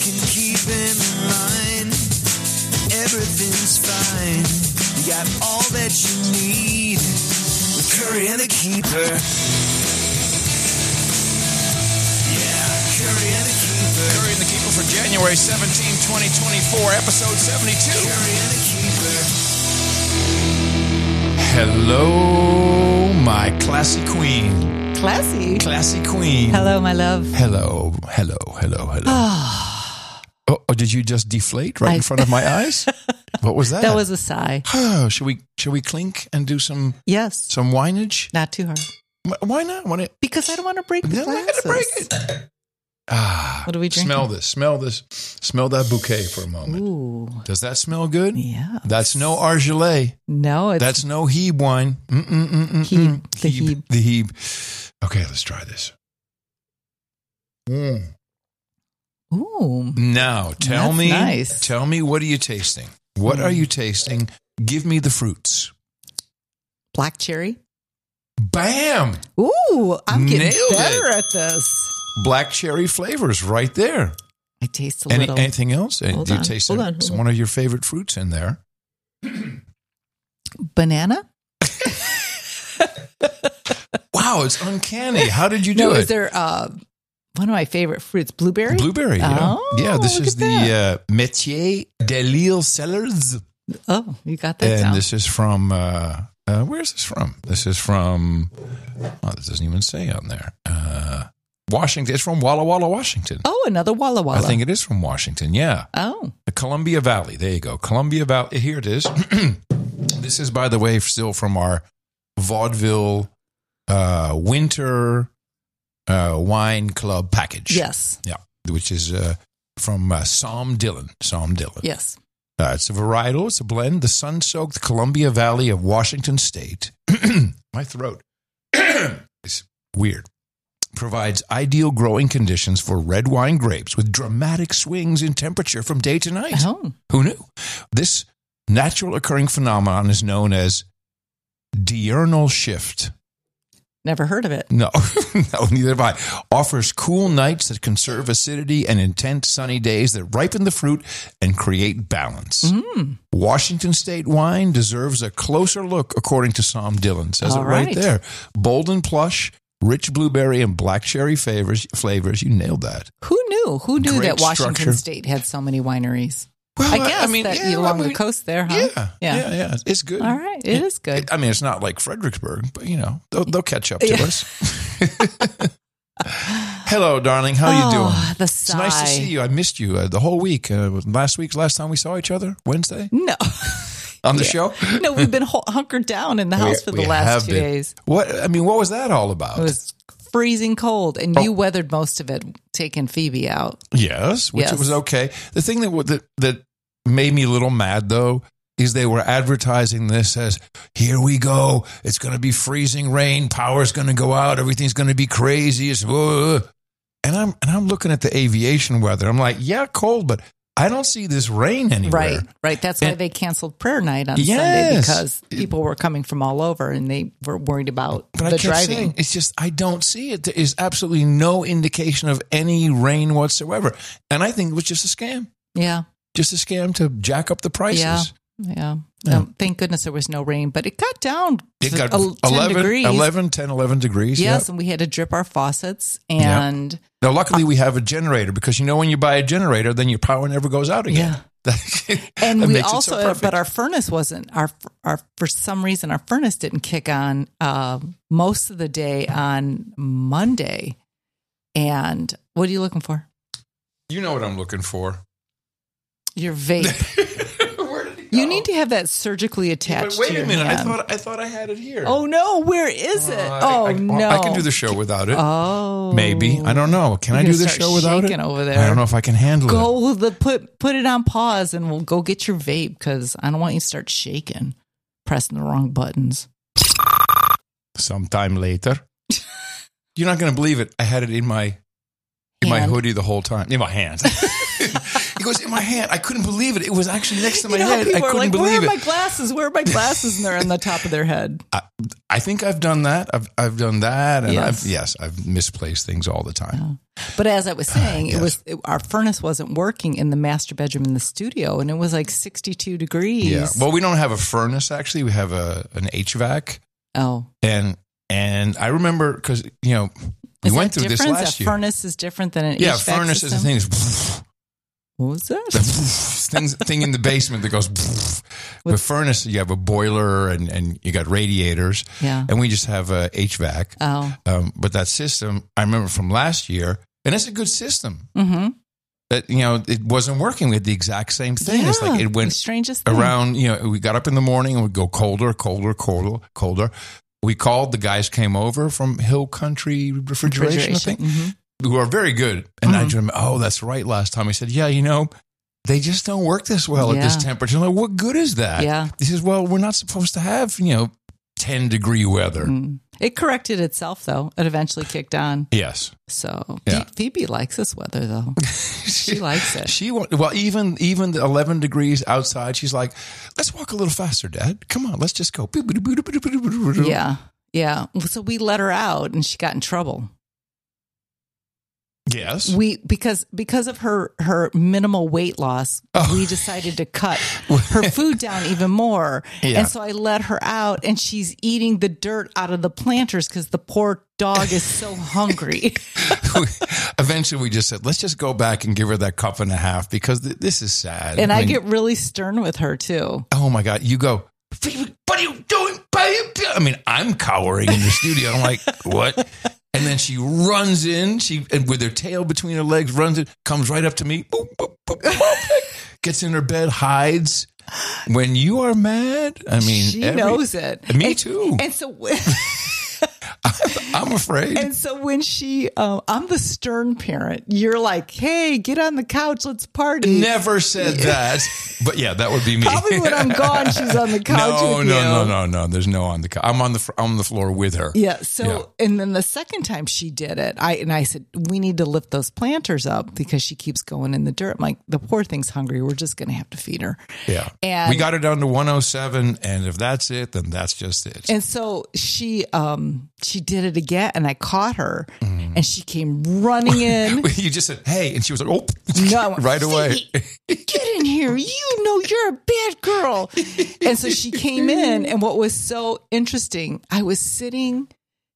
can keep in mind. Everything's fine. You got all that you need. With Curry and the Keeper. Yeah, Curry and the Keeper. Curry and the Keeper for January 17, 2024, episode 72. Curry and the Keeper. Hello, my classy queen. Classy. Classy queen. Hello, my love. Hello. Oh, did you just deflate right in front of my eyes? What was that? That was a sigh. Oh, should we clink and do some Yes. wineage? Not too hard. Why not? Because I don't want to break the No, I glasses. gotta break it. What are we drinking? Smell this. Smell that bouquet for a moment. Ooh. Does that smell good? Yeah. That's no Argelais. No, it's That's no Hebe wine. Hebe. The Hebe. The Hebe. Okay, let's try this. Ooh. Now, tell That's me. nice. Tell me, what are you tasting? What are you tasting? Give me the fruits. Black cherry. Bam! Ooh, I'm getting Nailed better it. at this. Black cherry flavors right there. I taste a little. Anything else? Hold Do you on, taste hold on. one of your favorite fruits in there? Banana? Wow, it's uncanny. How did you do No, it? is there one of my favorite fruits? Blueberry? Blueberry, yeah. Oh, Yeah, this look is at the Métier de l'Île Cellars. Oh, you got that And down. this is from, where's this from? This is from, this doesn't even say on there. Washington. It's from Walla Walla, Washington. Oh, another Walla Walla. I think it is from Washington, yeah. Oh. The Columbia Valley. There you go. Columbia Valley. Here it is. This is, by the way, still from our vaudeville winter wine club package. Yes. Yeah, which is from Psalm Dillon. Yes. It's a varietal. It's a blend. The sun-soaked Columbia Valley of Washington State. My throat is weird. Provides ideal growing conditions for red wine grapes with dramatic swings in temperature from day to night. Oh. Who knew? This natural occurring phenomenon is known as diurnal shift. Never heard of it. No, neither have I. Offers cool nights that conserve acidity and intense sunny days that ripen the fruit and create balance. Washington State wine deserves a closer look, according to Psalm Dillon. Says All it right right. there. Bold and plush, rich blueberry and black cherry flavors. You nailed that. Who knew? Who knew Great that Washington structure. State had so many wineries? Well, I guess along the coast there, huh? Yeah. It's good. All right. It is good. I mean, it's not like Fredericksburg, but, they'll catch up to us. Hello, darling. How you doing? The It's nice to see you. I missed you the whole week. Last time we saw each other, Wednesday, No. on the show. No, we've been hunkered down in the house for the We last have 2 been. days. What was that all about? It was freezing cold, and you weathered most of it, taking Phoebe out. Yes, which Yes. was okay. The thing that made me a little mad, though, is they were advertising this as, here we go, it's going to be freezing rain, power's going to go out, everything's going to be crazy. And I'm looking at the aviation weather. I'm like, yeah, cold, but I don't see this rain anywhere. Right. That's why they canceled prayer night on Sunday, Yes. because people were coming from all over, and they were worried about But the I kept driving. saying, it's just, I don't see it. There is absolutely no indication of any rain whatsoever. And I think it was just a scam. Yeah. Just a scam to jack up the prices. Yeah. Thank goodness there was no rain, but it got down It to got 10 degrees. 11 degrees. Yes, Yep. and we had to drip our faucets, and Now, luckily, we have a generator, because when you buy a generator, then your power never goes out again. and That we makes it so also, perfect. but our furnace wasn't our for some reason our furnace didn't kick on most of the day on Monday. And what are you looking for? You know what I'm looking for. Your vape. Where did it go? You need to have that surgically attached. But wait to a your minute. hand. I thought I had it here. Oh no! Where is it? No! I can do the show without it. Oh, Maybe. I don't know. Can I You're do the gonna show start without it? shaking over there. I don't know if I can handle it. Go with put it on pause, and we'll go get your vape, because I don't want you to start shaking, pressing the wrong buttons. Sometime later. You're not going to believe it. I had it in my Hand. hoodie the whole time. In my hands. It goes in my hand. I couldn't believe it. It was actually next to my You know how head. I people are couldn't like, where believe are it. my glasses? Where are my glasses? And they're on the top of their head. I think I've done that. I've done that, and Yes. I've misplaced things all the time. But as I was saying, Yes. our furnace wasn't working in the master bedroom in the studio, and it was like 62 degrees. Yeah. Well, we don't have a furnace actually. We have an HVAC, Oh, and I remember because we is went that through this different? last A year. furnace is different than an Yeah, HVAC furnace system? is the thing. Is What was that? thing in the basement that goes. The furnace, you have a boiler and you got radiators. Yeah. And we just have a HVAC. Oh, But that system, I remember from last year, and it's a good system. mm-hmm. That it wasn't working. We had the exact same thing. It's like it the went strangest thing. around. We got up in the morning and would go colder. We called, the guys came over from Hill Country Refrigeration, I think, who are very good. And I just remember, oh, that's right. Last time I said, they just don't work this well at this temperature. I'm like, what good is that? Yeah. He says, well, we're not supposed to have 10-degree weather. It corrected itself, though. It eventually kicked on. Yes. So Yeah. Phoebe likes this weather, though. She likes it. Even the 11 degrees outside, she's like, let's walk a little faster, Dad. Come on, let's just go. Yeah. Yeah. So we let her out, and she got in trouble. Yes. Because of her minimal weight loss, we decided to cut her food down even more. Yeah. And so I let her out, and she's eating the dirt out of the planters because the poor dog is so hungry. Eventually, we just said, let's just go back and give her that cup and a half because this is sad. And I get really stern with her too. Oh my God. You go, what are you doing? I mean, I'm cowering in the studio. I'm like, what? And then she runs in, and with her tail between her legs, runs in, comes right up to me, boop, boop, boop, boop, gets in her bed, hides. When you are mad, I mean, She knows it. Me too. And so I'm afraid. And so when I'm the stern parent, you're like, hey, get on the couch, let's party. Never said that. But yeah, that would be me. Probably when I'm gone, she's on the couch with you. No. There's no on the couch. I'm on the floor with her. Yeah. So, and then the second time she did it, I said, we need to lift those planters up because she keeps going in the dirt. I'm like, the poor thing's hungry. We're just going to have to feed her. Yeah. And we got her down to 107. And if that's it, then that's just it. And so she did it again, and I caught her, and she came running in. You just said, hey, and she was like, oh, No, right away. Get in here. You know you're a bad girl. And so she came in, and what was so interesting, I was sitting,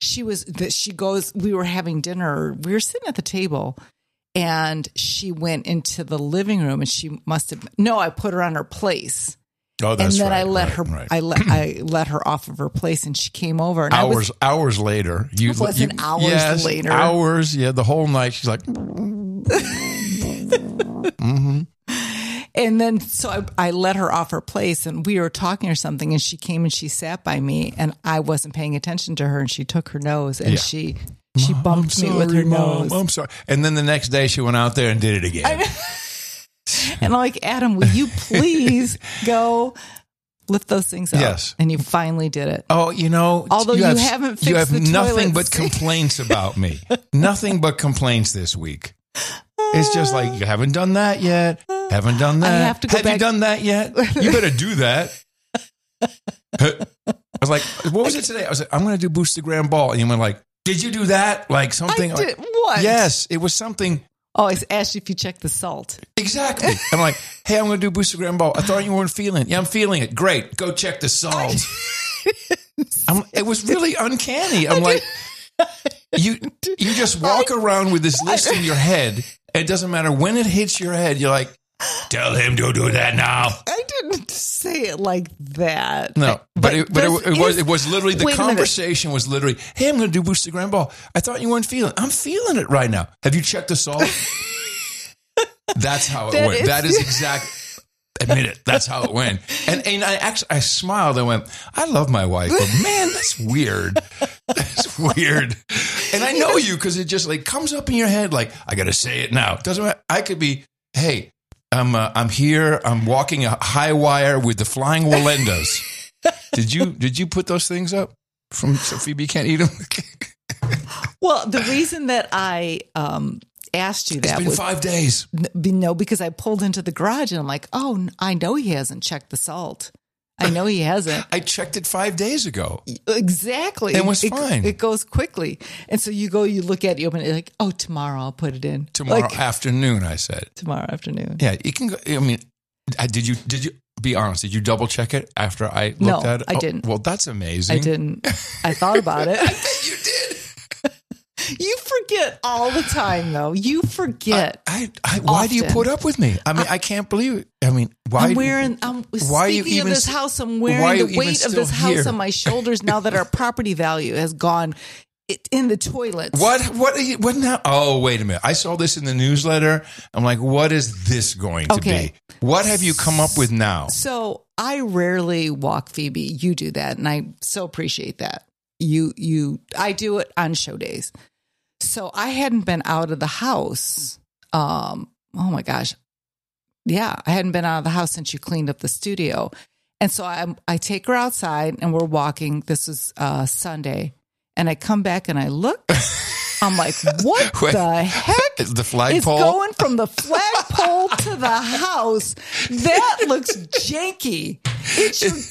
we were having dinner. We were sitting at the table, and she went into the living room, and she must have, I put her on her place. Oh, that's and then right, I let right, her. right. I let her off of her place, and she came over. And hours later, hours later. Hours, yeah, the whole night. She's like, And then so I let her off her place, and we were talking or something, and she came and she sat by me, and I wasn't paying attention to her, and she took her nose, and she bumped me with her nose. I'm sorry. And then the next day, she went out there and did it again. And I'm like, Adam, will you please go lift those things up? Yes. And you finally did it. Oh, Although you haven't fixed you have the nothing toilet but seat. complaints about me. Nothing but complaints this week. It's just like, you haven't done that yet. Haven't done that. I have to go you back. done that yet? You better do that. I was like, what was it today? I was like, I'm going to do Boostagram Ball. And you went like, did you do that? Like something. I did. What? Yes, it was something. Oh, I asked you if you checked the salt. Exactly. I'm like, hey, I'm going to do Boostagram Ball. I thought you weren't feeling it. Yeah, I'm feeling it. Great. Go check the salt. It was really uncanny. I'm like, you just walk around with this list in your head. It doesn't matter when it hits your head. You're like, tell him to do that now. I didn't say it like that. No, but it was literally, the Wait a minute. conversation was literally, hey, I'm going to do Boostagram Ball. I thought you weren't feeling it. I'm feeling it right now. Have you checked the salt? That's how it went. That is exact. Admit it. That's how it went. And I smiled and went, I love my wife, but man, that's weird. That's weird. And I know you because it just like comes up in your head like, I got to say it now. It doesn't matter. I could be, hey, I'm here. I'm walking a high wire with the flying Walendas. Did you put those things up so Phoebe can't eat them? Well, the reason that asked you It's that. been 5 days. No, because I pulled into the garage and I'm like, oh, I know he hasn't checked the salt. I know he hasn't. I checked it 5 days ago. Exactly. It was fine. It goes quickly. And so you go, you look at it, you open it, you're like, oh, tomorrow I'll put it in. Tomorrow Like, afternoon, I said. tomorrow afternoon. Yeah, you can go. I mean, did you be honest? Did you double check it after I looked at it? I didn't. Well, that's amazing. I didn't. I thought about it. I bet you did. You forget all the time, though. You forget. Why do you Often. put up with me? I mean, I can't believe it. I mean, why? Why are you even of this st- house, I'm why are wearing you the even weight of still this house here? on my shoulders now that our property value has gone in the toilets. What are you, what now? Oh, wait a minute. I saw this in the newsletter. I'm like, what is this going to Okay. be? What have you come up with now? So I rarely walk Phoebe. You do that, and I so appreciate that. I do it on show days. So I hadn't been out of the house. Oh my gosh. Yeah, I hadn't been out of the house since you cleaned up the studio. And so I take her outside and we're walking. This is Sunday. And I come back and I look. I'm like, what Wait. the heck? The flagpole? It's going from the flagpole to the house. That looks janky. It's your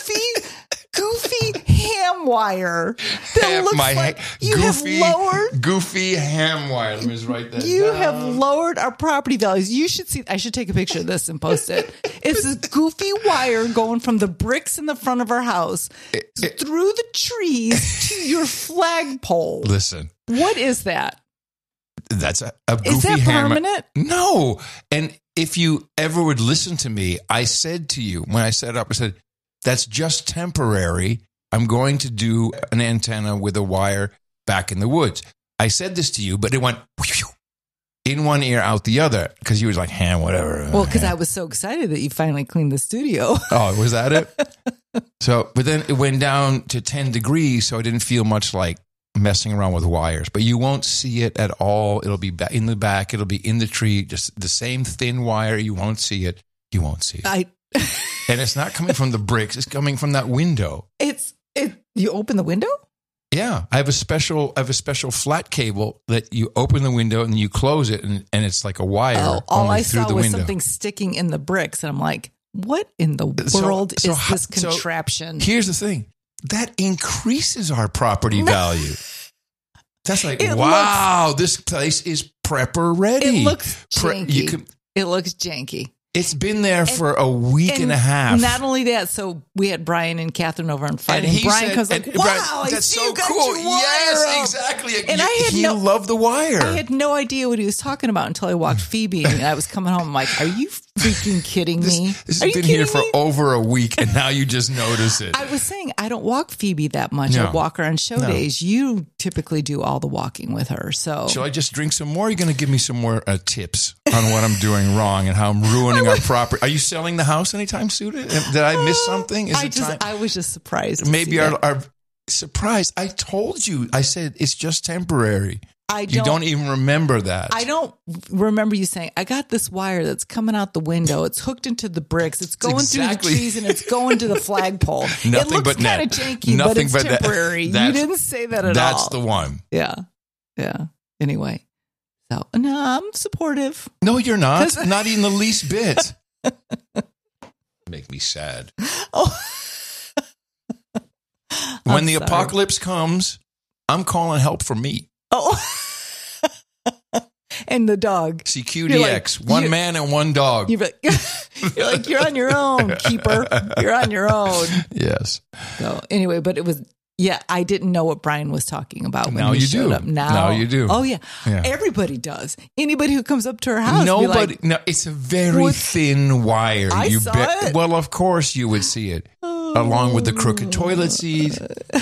goofy ham wire that looks like you have lowered. Goofy ham wire. Let me just write that You down. have lowered our property values. You should see. I should take a picture of this and post it. It's this goofy wire going from the bricks in the front of our house through the trees to your flagpole. Listen, What is that? that's a goofy Is that ham. permanent? No. And if you ever would listen to me, I said to you when I set up, I said, that's just temporary. I'm going to do an antenna with a wire back in the woods. I said this to you, but it went in one ear, out the other, because you was like, ham, whatever. Well, because I was so excited that you finally cleaned the studio. Oh, was that it? So, but then it went down to 10 degrees, so I didn't feel much like messing around with wires. But you won't see it at all. It'll be in the back. It'll be in the tree, just the same thin wire. You won't see it. You won't see it. And it's not coming from the bricks. It's coming from that window. You open the window? Yeah, I have a special flat cable that you open the window and you close it, and it's like a wire. All only I through saw the was window. something sticking in the bricks, and I'm like, what in the So- world so is how- this so contraption? Here's the thing: that increases our property value. That's like, It wow, this place is prepper ready. It looks janky. You can, It looks janky. it's been there for a week and a half. Not only that, so we had Brian and Catherine over on Friday. And he Brian said- comes like, and wow, Brian, I that's see so you got cool. your wire Yes, up." exactly. And I had he loved the wire. I had no idea what he was talking about until I walked Phoebe, and I was coming home. I'm like, are you freaking kidding me? This Are has you been here kidding for me? over a week, and now you just notice it. I was saying I don't walk Phoebe that much. No. I walk her on show No. days. You typically do all the walking with her. So Shall I just drink some more? Are you going to give me some more tips on what I'm doing wrong and how I'm ruining our property? Are you selling the house anytime soon? Did I miss something? Is it time? I was just surprised. to Maybe see that. our surprise. I told you. I said it's just temporary. I You don't even remember that. I don't remember you saying, I got this wire that's coming out the window. It's hooked into the bricks. It's going exactly- through the trees and it's going to the flagpole. It Nothing looks but kind net. of janky, but Nothing it's but that. temporary. You That's- didn't say that at all. That's the one. Yeah. Yeah. Anyway. So, no, I'm supportive. No, you're not. 'Cause- Not even the least bit. Make me sad. Oh. When I'm the sorry. apocalypse comes, I'm calling help for me. Oh. And the dog. CQDX, You're like- one you- man and one dog. You're like, you're on your own, keeper. You're on your own. Yes. So anyway, but it was, yeah, I didn't know what Brian was talking about when Now he you showed do. up. Now Now you do. Oh yeah. Yeah. Everybody does. Anybody who comes up to her house, Nobody. be like, No, it's a very What? thin wire. I saw it. Well, of course you would see it, along with the crooked toilet seat.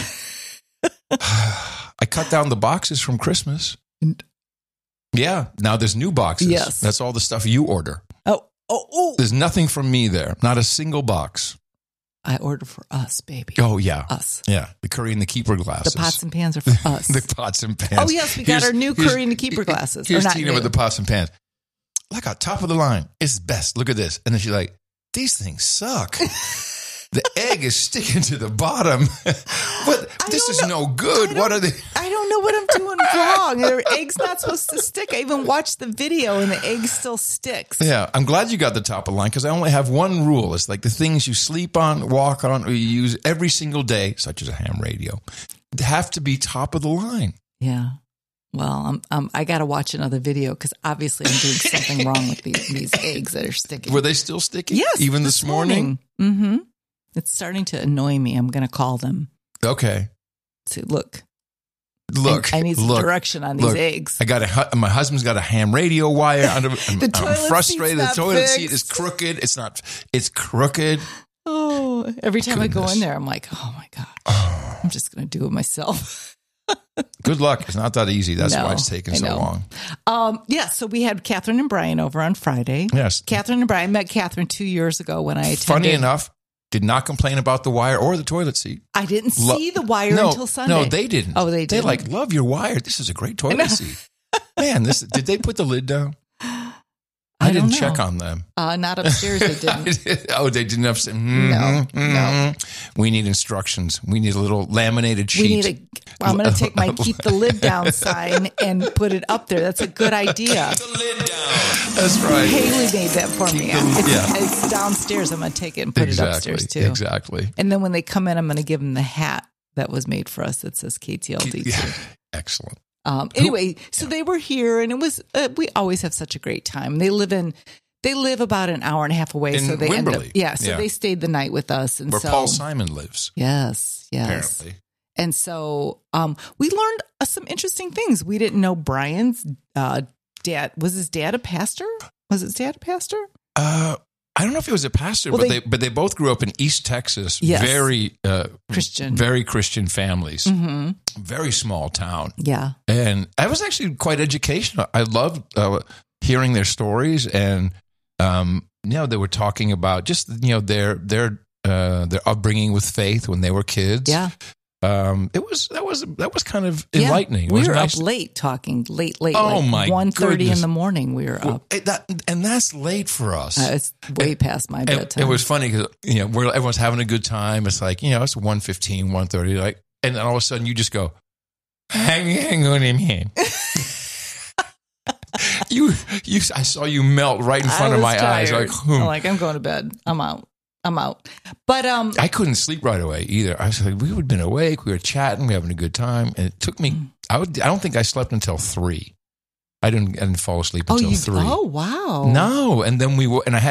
I cut down the boxes from Christmas. Yeah, now there's new boxes. Yes. That's all the stuff you order. oh. There's nothing from me there. Not a single box. I order for us, baby. Oh, yeah. Us. Yeah, the curry and the keeper glasses. The pots and pans are for us. The pots and pans. Oh, yes, we got our new curry and the keeper glasses. Here's Or not Tina new. with the pots and pans. Like on top of the line. It's best. Look at this. And then she's like, these things suck. The egg is sticking to the bottom. But this is no good. What are they? I don't know what I'm doing wrong. The egg's not supposed to stick. I even watched the video and the egg still sticks. Yeah, I'm glad you got the top of the line because I only have one rule. It's like the things you sleep on, walk on, or you use every single day, such as a ham radio, have to be top of the line. Yeah. Well, I got to watch another video because obviously I'm doing something wrong with these eggs that are sticking. Were they still sticking? Yes. Even this morning? Mm-hmm. It's starting to annoy me. I'm going to call them. Okay. So look. Look. I need some direction on these eggs. My husband's got a ham radio wire. I'm frustrated. The toilet fixed. seat is crooked. It's crooked. Oh, every time I go in there, I'm like, oh my gosh, I'm just going to do it myself. Good luck. It's not that easy. That's why it's taken so long. So we had Catherine and Brian over on Friday. Yes. Catherine and Brian. met Catherine 2 years ago when I attended. Funny enough, did not complain about the wire or the toilet seat. I didn't see the wire until Sunday. No, they didn't. Oh, they did. They love your wire. This is a great toilet seat. Man, did they put the lid down? I didn't check on them. Not upstairs, they didn't. They didn't upstairs. No. We need instructions. We need a little laminated sheet. I'm going to take my keep the lid down sign and put it up there. That's a good idea. The lid down. That's right. Haley made that for me. It's downstairs. I'm going to take it and put it upstairs too. Exactly. And then when they come in, I'm going to give them the hat that was made for us that says KTLD. Yeah. Excellent. Anyway, so they were here, and it was. We always have such a great time. They live about an hour and a half away, in so they Wimberley. they stayed the night with us, and where Paul Simon lives. Yes. Apparently. And so we learned some interesting things. We didn't know Brian's dad. Was his dad a pastor? Was his dad a pastor? I don't know if he was a pastor, but they both grew up in East Texas. Yes. Very Christian. Very Christian families. Mm-hmm. Very small town. Yeah. And that was actually quite educational. I loved hearing their stories, and they were talking about just their upbringing with faith when they were kids. Yeah. That was kind of enlightening. We were up late talking, late. Oh my 1:30 in the morning. We were up. And that's late for us. It's way past my bedtime. It was funny because everyone's having a good time. It's like it's 1:15, 1:30, and then all of a sudden you just go, hang on in here. I saw you melt right in front of my eyes. I'm going to bed. I'm out. But I couldn't sleep right away either. I was like, we would have been awake. We were chatting. We were having a good time. And it took me, I don't think I slept until 3. I didn't fall asleep until 3. Oh, wow. No. And then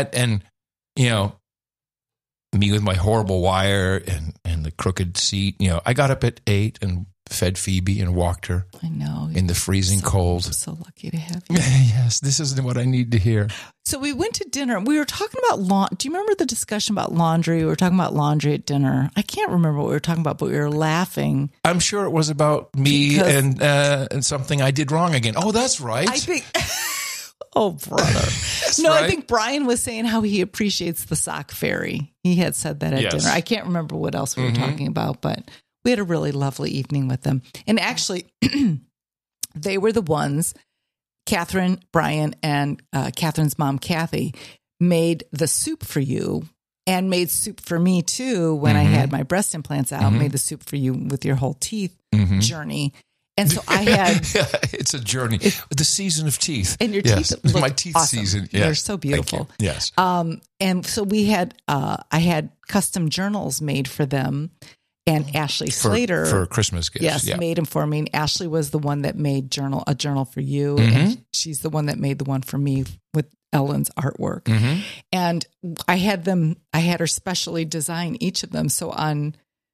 me with my horrible wire and the crooked seat, I got up at 8 and fed Phoebe and walked her. I know. In the freezing cold. I'm so lucky to have you. Yes, this isn't what I need to hear. So we went to dinner. We were talking about do you remember the discussion about laundry? We were talking about laundry at dinner. I can't remember what we were talking about, but we were laughing. I'm sure it was about me and something I did wrong again. Oh, that's right. I think... Oh, brother. Right. I think Brian was saying how he appreciates the sock fairy. He had said that at dinner. I can't remember what else we were talking about, but we had a really lovely evening with them. And actually, they were the ones, Catherine, Brian, and Catherine's mom, Kathy, made the soup for you and made soup for me, too, when I had my breast implants out, made the soup for you with your whole teeth journey. And so I had... It's a journey. The season of teeth. And your teeth look my teeth awesome. season. They're so beautiful. Yes. And so we had... I had custom journals made for them. And Ashley Slater... For Christmas gifts. Yes, made them for me. And Ashley was the one that made a journal for you. And she's the one that made the one for me with Ellen's artwork. And I had her specially design each of them. So on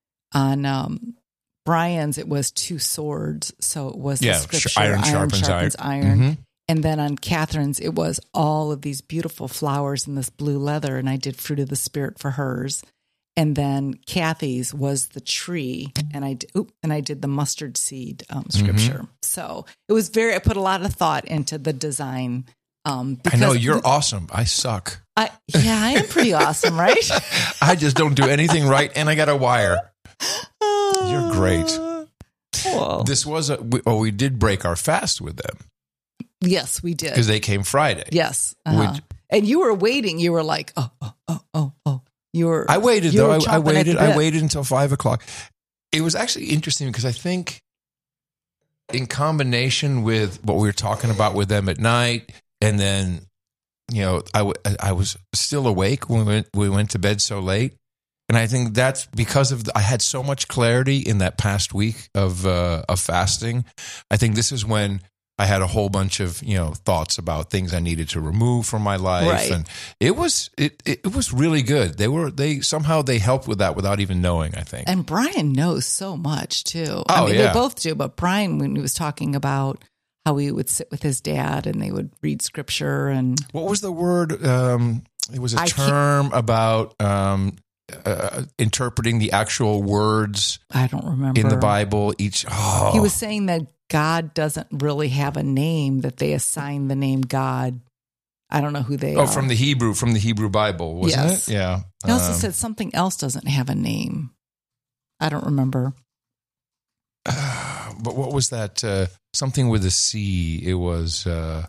Brian's, it was 2 swords. So it was the scripture, iron sharpens iron. And then on Catherine's, it was all of these beautiful flowers in this blue leather. And I did Fruit of the Spirit for hers. And then Kathy's was the tree. And I did the mustard seed scripture. So it was I put a lot of thought into the design. I know, you're awesome. I suck. I am pretty awesome, right? I just don't do anything right. And I got a wire. You're great. Whoa. This was we did break our fast with them. Yes, we did. Because they came Friday. Yes. And you were waiting. You were like, oh. I waited though. I chomping at the waited. I bit. waited until 5:00. It was actually interesting because I think, in combination with what we were talking about with them at night, and then, I was still awake when we went to bed so late, and I think that's because I had so much clarity in that past week of fasting. I think this is when I had a whole bunch of thoughts about things I needed to remove from my life, Right. and it was really good. They somehow helped with that without even knowing, I think. And Brian knows so much too. Oh, They yeah. both do. But Brian, when he was talking about how he would sit with his dad and they would read scripture and What was the word? It was a I term about interpreting the actual words I don't remember in the Bible. He was saying that God doesn't really have a name, that they assign the name God. I don't know who they are. from the Hebrew Bible, wasn't Yes. it? Yeah. He also said something else doesn't have a name. I don't remember. But what was that? Something with a C. It was.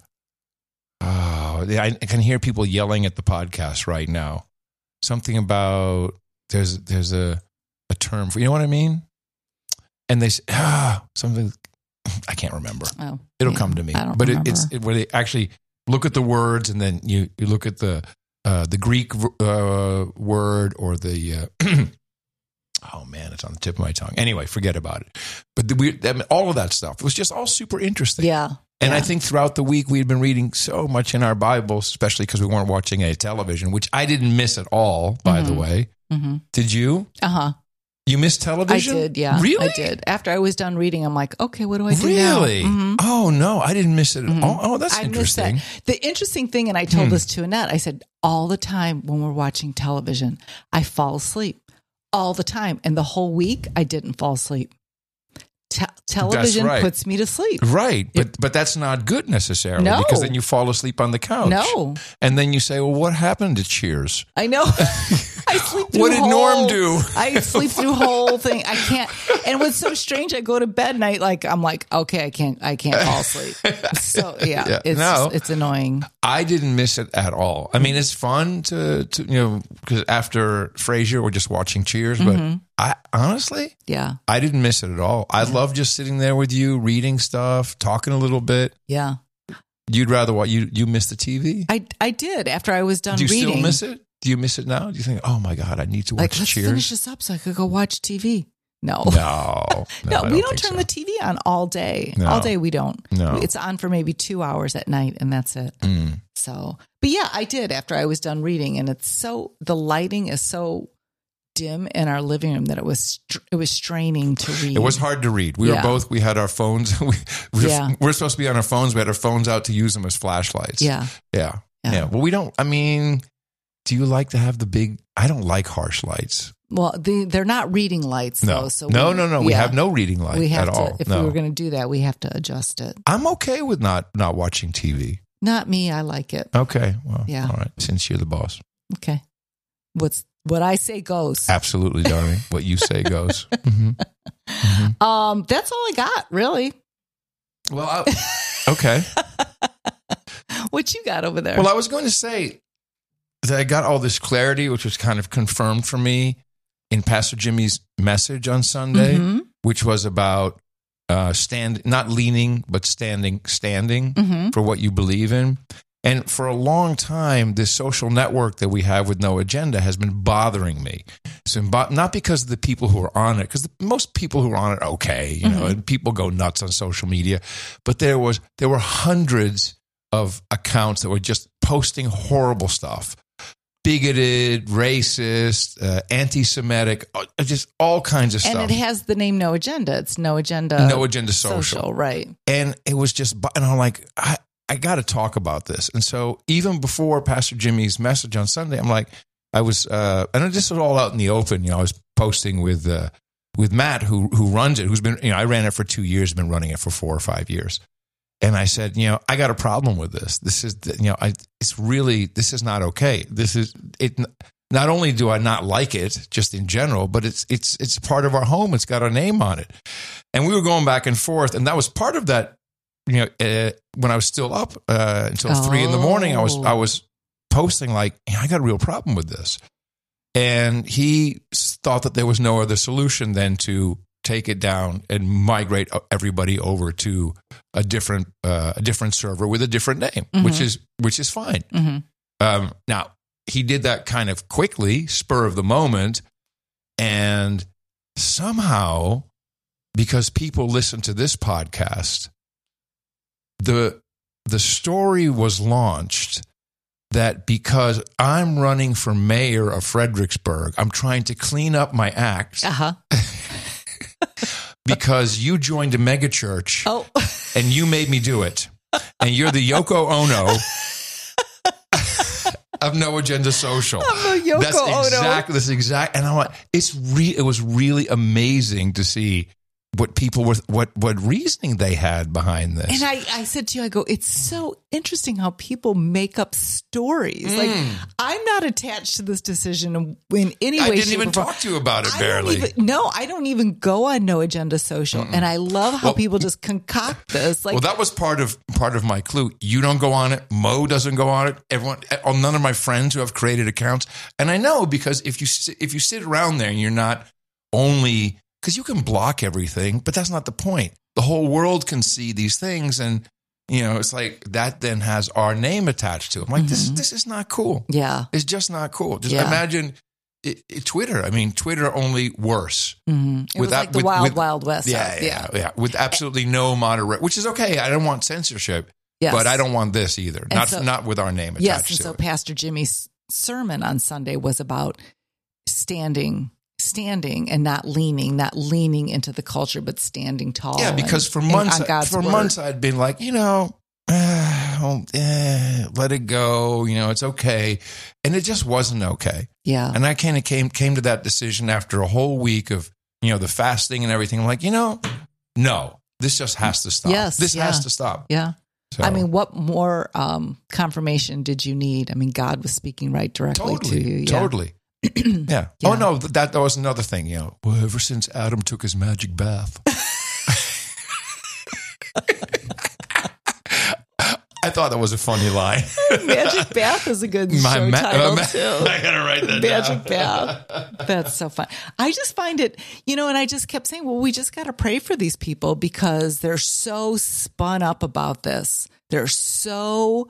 I can hear people yelling at the podcast right now. Something about there's a term for, you know what I mean? And they say something. I can't remember. Oh, It'll come to me. I don't But remember. it's where they actually look at the words, and then you look at the Greek word or the. Oh man, it's on the tip of my tongue. Anyway, forget about it. But all of that stuff, it was just all super interesting. Yeah. And yeah. I think throughout the week we had been reading so much in our Bibles, especially because we weren't watching any television, which I didn't miss at all. By the way, Did you? You missed I television? did, yeah. Really? I did. After I was done reading, I'm like, okay, what do I do Really? now? Mhm. Oh no, I didn't miss it at all. Oh, that's I missed interesting. that. The interesting thing, and I told this to Annette, I said, all the time when we're watching television, I fall asleep. All the time. And the whole week, I didn't fall asleep. Television right. puts me to sleep. Right, but that's not good necessarily, No. because then you fall asleep on the couch. No. And then you say, well, what happened to Cheers? I know. I sleep through What did Norm do? I sleep through the whole thing. I can't. And what's so strange, I go to bed and I'm like, okay, I can't fall asleep. So yeah. It's annoying. I didn't miss it at all. I mean, it's fun to because after Frasier, we're just watching Cheers, but I honestly, Yeah. I didn't miss it at all. I love just sitting there with you, reading stuff, talking a little bit. Yeah. You'd rather what you missed the TV? I did after I was done Do you reading. still miss it? Do you miss it now? Do you think, oh my God, I need to watch Let's Cheers? finish this up so I could go watch TV. No. No, I we don't think turn the TV on all day. No. All day we don't. No. It's on for maybe 2 hours at night and that's it. So, but yeah, I did after I was done reading, and the lighting is so dim in our living room that it was straining to read. It was hard to read. We had our phones. We're supposed to be on our phones. We had our phones out to use them as flashlights. Yeah. Yeah. Well, we don't, do you like to have the big, I don't like harsh lights. Well, they're not reading lights No. though. So No. We have no reading light we have at to, all. If No. we were going to do that, we have to adjust it. I'm okay with not watching TV. Not me. I like it. Okay. Well, Yeah. all right. Since you're the boss. Okay. What I say goes. Absolutely, darling. What you say goes. That's all I got, really. Well, okay. What you got over there? Well, I was going to say that I got all this clarity, which was kind of confirmed for me in Pastor Jimmy's message on Sunday, which was about not leaning, but standing for what you believe in. And for a long time, this social network that we have with No Agenda has been bothering me. So not because of the people who are on it, because most people who are on it are okay, and people go nuts on social media. But there were hundreds of accounts that were just posting horrible stuff. Bigoted, racist, anti-Semitic, just all kinds of stuff. And it has the name No Agenda. It's No Agenda. No Agenda Social. Right. And it was just, and I'm like, I got to talk about this. And so even before Pastor Jimmy's message on Sunday, I'm like, I was, and this was all out in the open. I was posting with Matt, who runs it, who's been, I ran it for 2 years, been running it for 4 or 5 years. And I said, I got a problem with this. This is, this is not okay. This is it. Not only do I not like it just in general, but it's part of our home. It's got our name on it. And we were going back and forth. And that was part of that, when I was still up until 3 a.m, I was posting like, I got a real problem with this. And he thought that there was no other solution than to take it down and migrate everybody over to a different server with a different name, which is fine. Now, he did that kind of quickly, spur of the moment, and somehow, because people listen to this podcast, the story was launched that because I'm running for mayor of Fredericksburg, I'm trying to clean up my act. Because you joined a megachurch and you made me do it. And you're the Yoko Ono of No Agenda Social. That's exact. And I went, it was really amazing to see what people were, what reasoning they had behind this. And I said to you, I go, it's so interesting how people make up stories. Like, I'm not attached to this decision in any way. I didn't even talk to you about it, barely. I don't even go on No Agenda Social. And I love how people just concoct this. Like, well, that was part of my clue. You don't go on it. Mo doesn't go on it. Everyone, none of my friends who have created accounts. And I know, because if you sit around there and you're not only... Because you can block everything, but that's not the point. The whole world can see these things, and it's like that then has our name attached to it. I'm like, this is not cool. Yeah, it's just not cool. Just imagine Twitter. I mean, Twitter only worse. It was like the Wild West. Yeah. With absolutely no moderation, which is okay. I don't want censorship, but I don't want this either. Not with our name attached. Yes, and to so it. Pastor Jimmy's sermon on Sunday was about standing and not leaning into the culture, but standing tall. Yeah, because for months I'd been like, let it go. It's okay, and it just wasn't okay. Yeah, and I kind of came to that decision after a whole week of the fasting and everything. I'm like, no, this just has to stop. Yes, this has to stop. Yeah. So, I mean, what more confirmation did you need? I mean, God was speaking right directly to you. Yeah. Totally. Yeah. Oh no, that was another thing. Well, ever since Adam took his magic bath, I thought that was a funny line. Magic bath is a good show title too. I gotta write that Magic down. bath. That's so fun. I just find it, and I just kept saying, well, we just got to pray for these people because they're so spun up about this. They're so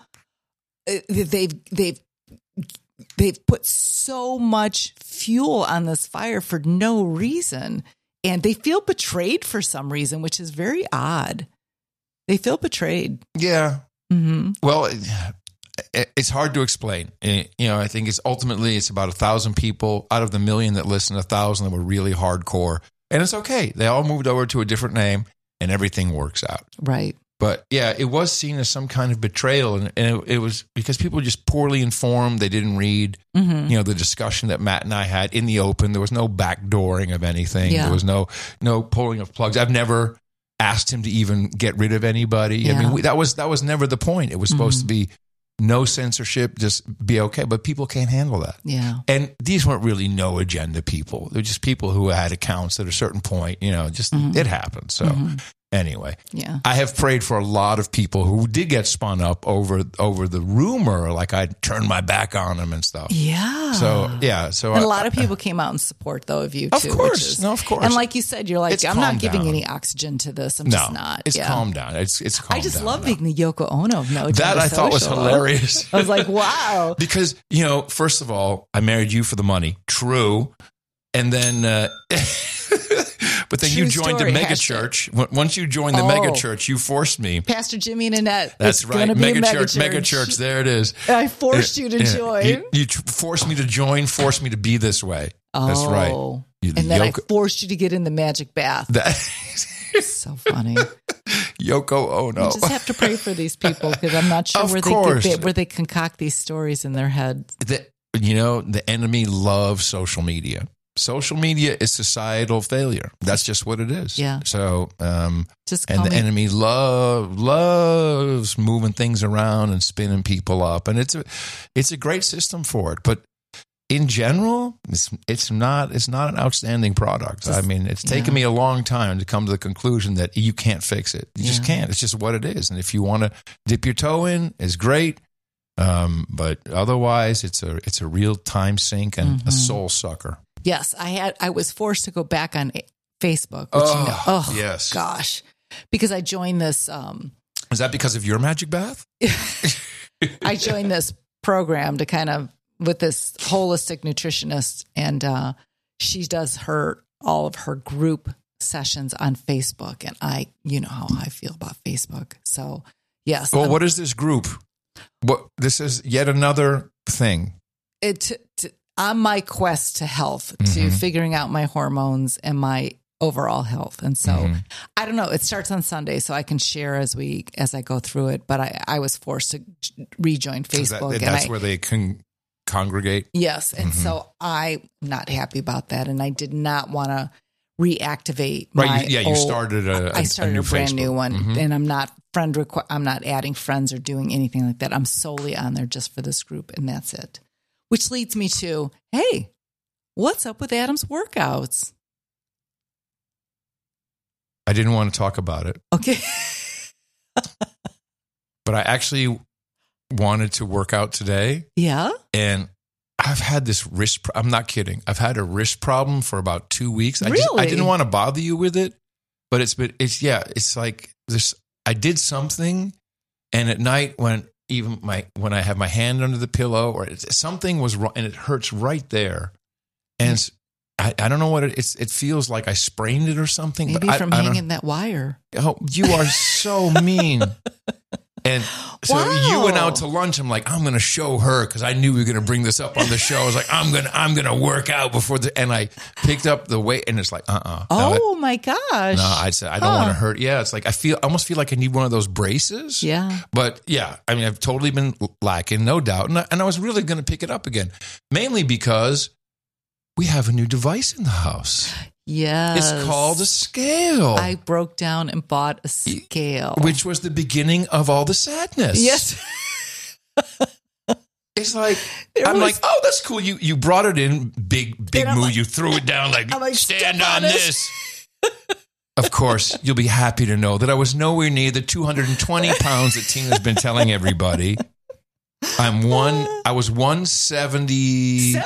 they've put so much fuel on this fire for no reason. And they feel betrayed for some reason, which is very odd. They feel betrayed. Yeah. Mm-hmm. Well, it's hard to explain. I think it's about 1,000 people out of the million that listen, 1,000 that were really hardcore. And it's okay. They all moved over to a different name and everything works out. Right. But yeah, it was seen as some kind of betrayal, and it was because people were just poorly informed. They didn't read, the discussion that Matt and I had in the open. There was no backdooring of anything. Yeah. There was no pulling of plugs. I've never asked him to even get rid of anybody. Yeah. I mean, that was never the point. It was supposed to be no censorship, just be okay. But people can't handle that. Yeah. And these weren't really no agenda people. They're just people who had accounts at a certain point. It happened. So. Anyway, yeah, I have prayed for a lot of people who did get spun up over the rumor, like I turned my back on them and stuff. Yeah. So and a lot of people came out in support though of you too. Of course, of course. And like you said, you're like, I'm not giving any oxygen to this. I'm just not. It's calmed down. It's calmed down. I just love being the Yoko Ono of No Agenda That I thought was hilarious. I was like, wow. Because first of all, I married you for the money. True, and then. But then you joined the mega church. Once you joined the mega church, you forced me. Pastor Jimmy and Annette. That's right. Mega church. There it is. I forced you to join. You forced me to join, forced me to be this way. That's right. And then I forced you to get in the magic bath. So funny. Yoko Ono. You just have to pray for these people because I'm not sure where they concoct these stories in their heads. The enemy loves social media. Social media is societal failure. That's just what it is. Yeah. So, the enemy loves moving things around and spinning people up, and it's a great system for it. But in general, it's not an outstanding product. It's taken me a long time to come to the conclusion that you can't fix it. You just can't. It's just what it is. And if you want to dip your toe in, it's great. But otherwise, it's a real time sink and a soul sucker. Yes, I was forced to go back on Facebook. Which yes, gosh, because I joined this. Is that because of your magic bath? I joined this program to kind of with this holistic nutritionist, and she does all of her group sessions on Facebook, and you know how I feel about Facebook. So yes. Well, what is this group? What this is yet another thing. On my quest to health, to figuring out my hormones and my overall health. And so I don't know, it starts on Sunday, so I can share as I go through it. But I was forced to rejoin Facebook. That's where they can congregate. Yes. And so I'm not happy about that. And I did not want to reactivate you started a brand Facebook. new one. And I'm not I'm not adding friends or doing anything like that. I'm solely on there just for this group, and that's it. Which leads me to, hey, what's up with Adam's workouts? I didn't want to talk about it. Okay. But I actually wanted to work out today. Yeah? And I've had this wrist, I'm not kidding. I've had a wrist problem for about 2 weeks. Really? I didn't want to bother you with it, but it's like this, I did something, and at night when I have my hand under the pillow or something was wrong and it hurts right there. And I don't know what it feels like I sprained it or something. Maybe but from hanging that wire. Oh, you are so mean. And so you went out to lunch. I'm like, I'm going to show her, because I knew we were going to bring this up on the show. I was like, I'm going to work out before and I picked up the weight, and it's like, Oh my gosh. No, I said, I don't want to hurt. Yeah. It's like, I almost feel like I need one of those braces. Yeah. But yeah, I mean, I've totally been lacking, no doubt. And I was really going to pick it up again, mainly because we have a new device in the house. Yes. It's called a scale. I broke down and bought a scale. Which was the beginning of all the sadness. Yes. It's like, I'm like, oh, that's cool. You brought it in, big move. Like, you threw it down like stand on it. this. Of course, you'll be happy to know that I was nowhere near the 220 pounds that Tina's been telling everybody. I was 170.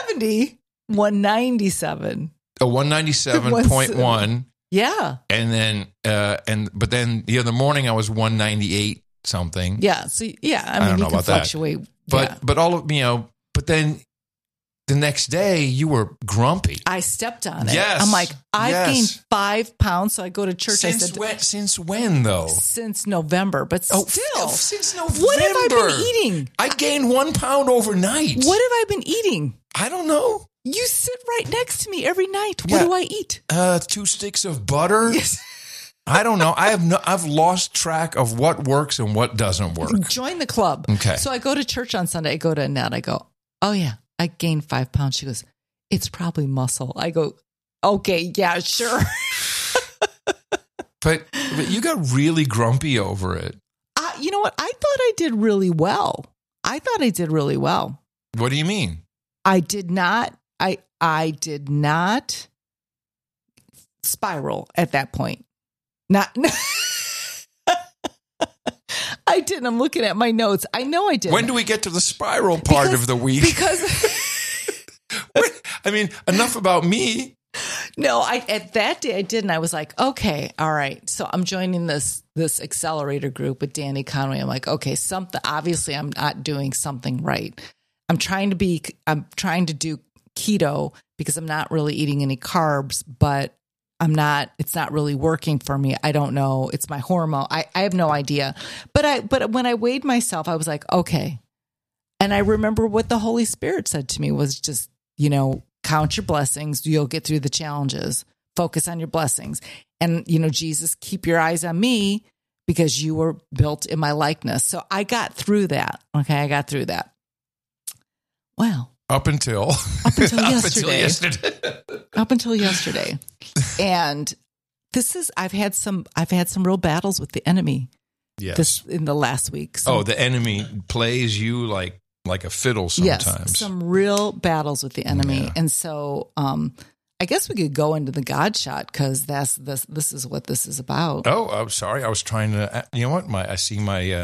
197. A 197.1. Yeah. And then, but then the other morning I was 198 something. Yeah. So yeah, I mean, don't know you can about that. fluctuate. But all of, but then the next day you were grumpy. I stepped on it. Yes. I'm like, I've gained 5 pounds. So I go to church. Since when though? Since November, but still. Since November. What have I been eating? I gained 1 pound overnight. What have I been eating? I don't know. You sit right next to me every night. What do I eat? 2 sticks of butter. Yes. I don't know. I've lost track of what works and what doesn't work. Join the club. Okay. So I go to church on Sunday. I go to Annette. I go, oh yeah, I gained 5 pounds. She goes, it's probably muscle. I go, okay, yeah, sure. But you got really grumpy over it. You know what? I thought I did really well. What do you mean? I did not spiral at that point. I didn't. I'm looking at my notes. I know I did. When do we get to the spiral part of the week? Because I mean, enough about me. No, at that day I didn't. I was like, okay, all right. So I'm joining this accelerator group with Danny Conway. I'm like, okay, obviously I'm not doing something right. I'm trying to do keto because I'm not really eating any carbs, but it's not really working for me. I don't know. It's my hormone. I have no idea. But when I weighed myself, I was like, okay. And I remember what the Holy Spirit said to me was just, count your blessings. You'll get through the challenges. Focus on your blessings. And, Jesus, keep your eyes on me because you were built in my likeness. So I got through that. Okay. I got through that. Wow. Up until yesterday. Up until yesterday. And I've had some real battles with the enemy. Yes. In the last week. The enemy plays you like a fiddle sometimes. Yes, some real battles with the enemy. Yeah. And so I guess we could go into the God shot because this is what this is about. Oh, I'm sorry. I was trying to, you know what? I see my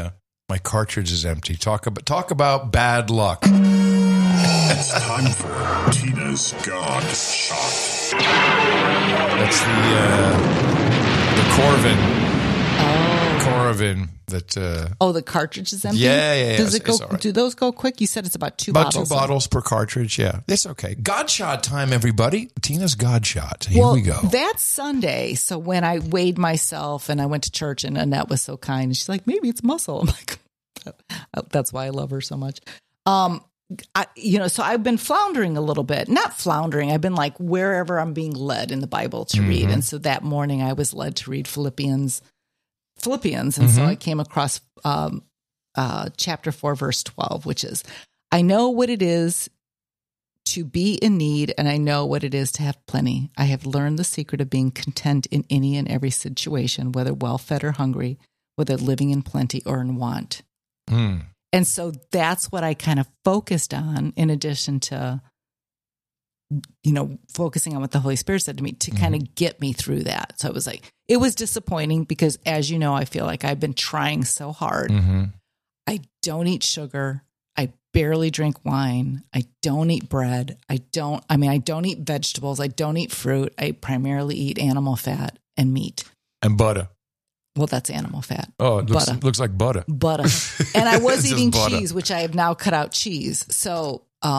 My cartridge is empty. Talk about bad luck. It's time for Tina's God Shot. That's the Corvin. Corvin. That. The cartridge is empty. Yeah. Does it go? All right. Do those go quick? You said it's about two About bottles. 2 bottles per cartridge. Yeah, it's okay. God Shot time, everybody. Tina's God Shot. Here we go. That's Sunday. So when I weighed myself and I went to church, and Annette was so kind, and she's like, "Maybe it's muscle." I'm like, "That's why I love her so much." So I've been floundering a little bit. Not floundering. I've been like wherever I'm being led in the Bible to read. And so that morning I was led to read Philippians. And so I came across chapter 4, verse 12, which is, I know what it is to be in need, and I know what it is to have plenty. I have learned the secret of being content in any and every situation, whether well-fed or hungry, whether living in plenty or in want. And so that's what I kind of focused on, in addition to, focusing on what the Holy Spirit said to me to kind of get me through that. So it was like, it was disappointing because, as you know, I feel like I've been trying so hard. I don't eat sugar. I barely drink wine. I don't eat bread. I don't eat vegetables. I don't eat fruit. I primarily eat animal fat and meat. And butter. Well, that's animal fat. Oh, it looks like butter. Butter. And I was eating butter. cheese, which I have now cut out cheese. So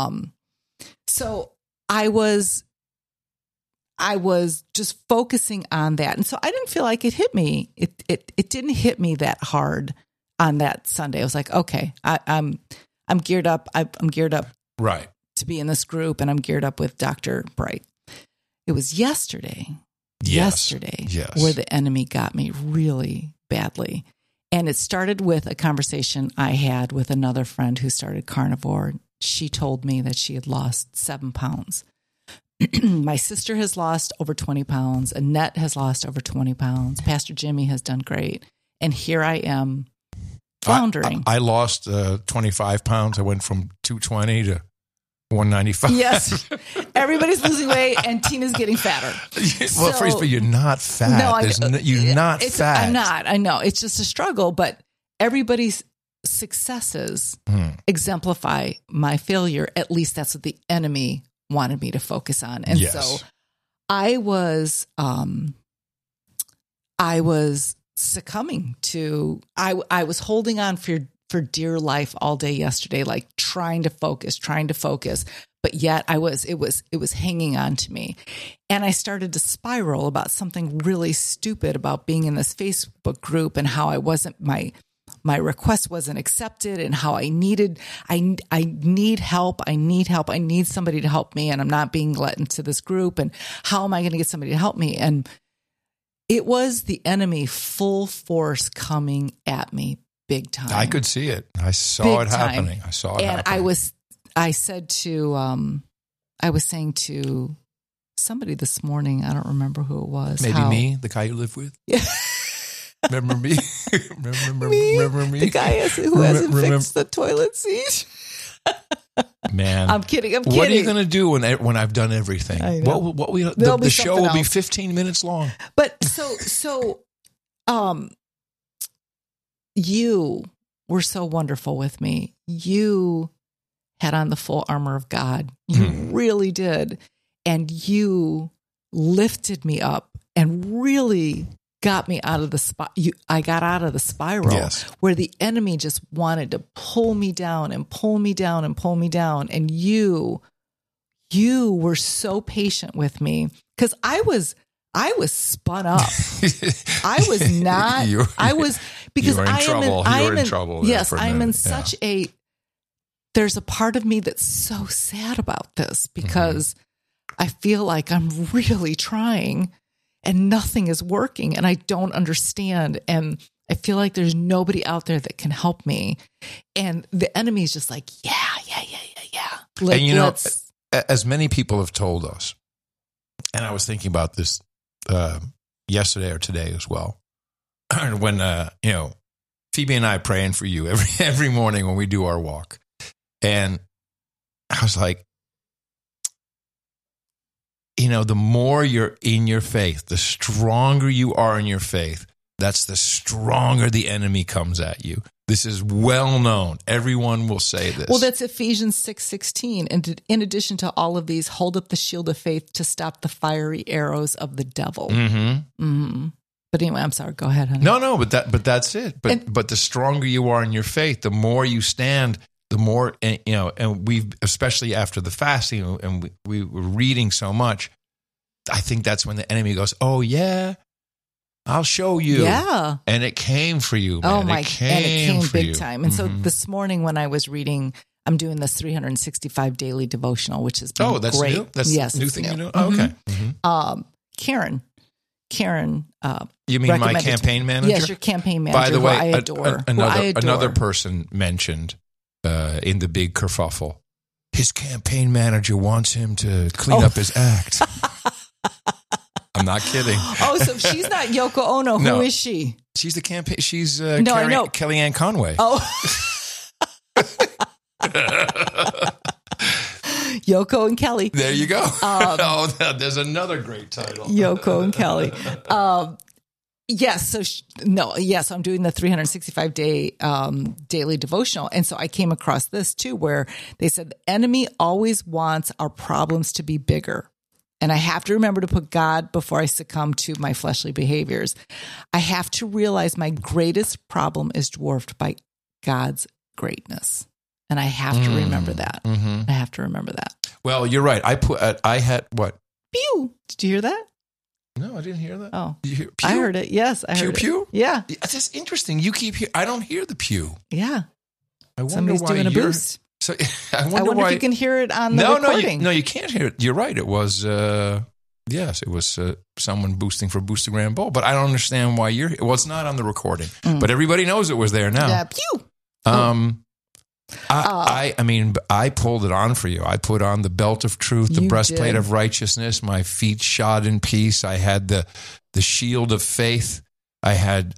I was just focusing on that. And so I didn't feel like it hit me. It didn't hit me that hard on that Sunday. I was like, okay, I'm geared up. I'm geared up Right. to be in this group, and I'm geared up with Dr. Bright. It was yesterday Yes. where the enemy got me really badly. And it started with a conversation I had with another friend who started carnivore. She told me that she had lost 7 pounds. My sister has lost over 20 pounds. Annette has lost over 20 pounds. Pastor Jimmy has done great. And here I am floundering. I lost 25 pounds. I went from 220 to 195. Yes. Everybody's losing weight and Tina's getting fatter. Well, first of all, you're not fat. You're not fat. I'm not. I know. It's just a struggle, but everybody's successes exemplify my failure. At least that's what the enemy wanted me to focus on. And so I was succumbing to, I was holding on for dear life all day yesterday, like trying to focus, but yet it was hanging on to me. And I started to spiral about something really stupid about being in this Facebook group and how my request wasn't accepted, and how I need help. I need somebody to help me, and I'm not being let into this group. And how am I going to get somebody to help me? And it was the enemy full force coming at me big time. I could see it. I saw it happening. And I was saying to somebody this morning, I don't remember who it was. Maybe me, the guy you live with? Yeah. Remember me? Remember me? The guy who hasn't fixed the toilet seat? Man. I'm kidding. What are you going to do when I've done everything? I know. The show will be 15 minutes long. But so you were so wonderful with me. You had on the full armor of God. You really did. And you lifted me up and really got me out of the I got out of the spiral where the enemy just wanted to pull me down and pull me down and pull me down. And you were so patient with me, because I was spun up. I was not. Because I am in trouble. Yes, I'm in such a. There's a part of me that's so sad about this, because I feel like I'm really trying and nothing is working, and I don't understand, and I feel like there's nobody out there that can help me, and the enemy is just like, yeah. And you know, as many people have told us, and I was thinking about this yesterday or today as well, when Phoebe and I are praying for you every morning when we do our walk, and I was like, the more you're in your faith, the stronger you are in your faith, that's the stronger the enemy comes at you. This is well known. Everyone will say this. Well, that's Ephesians 6:16. And in addition to all of these, hold up the shield of faith to stop the fiery arrows of the devil. But anyway, I'm sorry. Go ahead, honey. No, but that's it. But the stronger you are in your faith, the more you stand, the more, and we've, especially after the fasting, and we were reading so much, I think that's when the enemy goes, oh yeah, I'll show you. Yeah. And it came for you, man. Oh my, it came and it came for big you. time. And so this morning when I was reading, I'm doing this 365 daily devotional, which has been that's great. new? That's yes, a new it's thing new. you do? Oh, okay. Karen, You mean my recommended- campaign manager? Yes, your campaign manager. By the way, who I adore. another person mentioned in the big kerfuffle, his campaign manager wants him to clean up his act. I'm not kidding. Oh, so she's not Yoko Ono. No. Who is she? She's the campaign. She's I know. Kellyanne Conway. Oh. Yoko and Kelly. There you go. There's another great title. Yoko and Kelly. Yes. So I'm doing the 365 day daily devotional. And so I came across this too, where they said the enemy always wants our problems to be bigger. And I have to remember to put God before I succumb to my fleshly behaviors. I have to realize my greatest problem is dwarfed by God's greatness. And I have to remember that. I have to remember that. Well, you're right. I had what? Pew. Did you hear that? No, I didn't hear that. Oh, Did you hear pew? I heard it. Yes, I heard Pew? it. Yeah. That's interesting. You keep I don't hear the pew. Yeah. I wonder Somebody's why doing a you're- boost. So I wonder why if you can hear it on the recording. No, you can't hear it. You're right. It was yes, it was someone boosting for Boostagram Bowl. But I don't understand why you're. Well, it's not on the recording, but everybody knows it was there now. Yeah, pew. I mean, I pulled it on for you. I put on the belt of truth, the You breastplate did. of righteousness, my feet shod in peace. I had the shield of faith. I had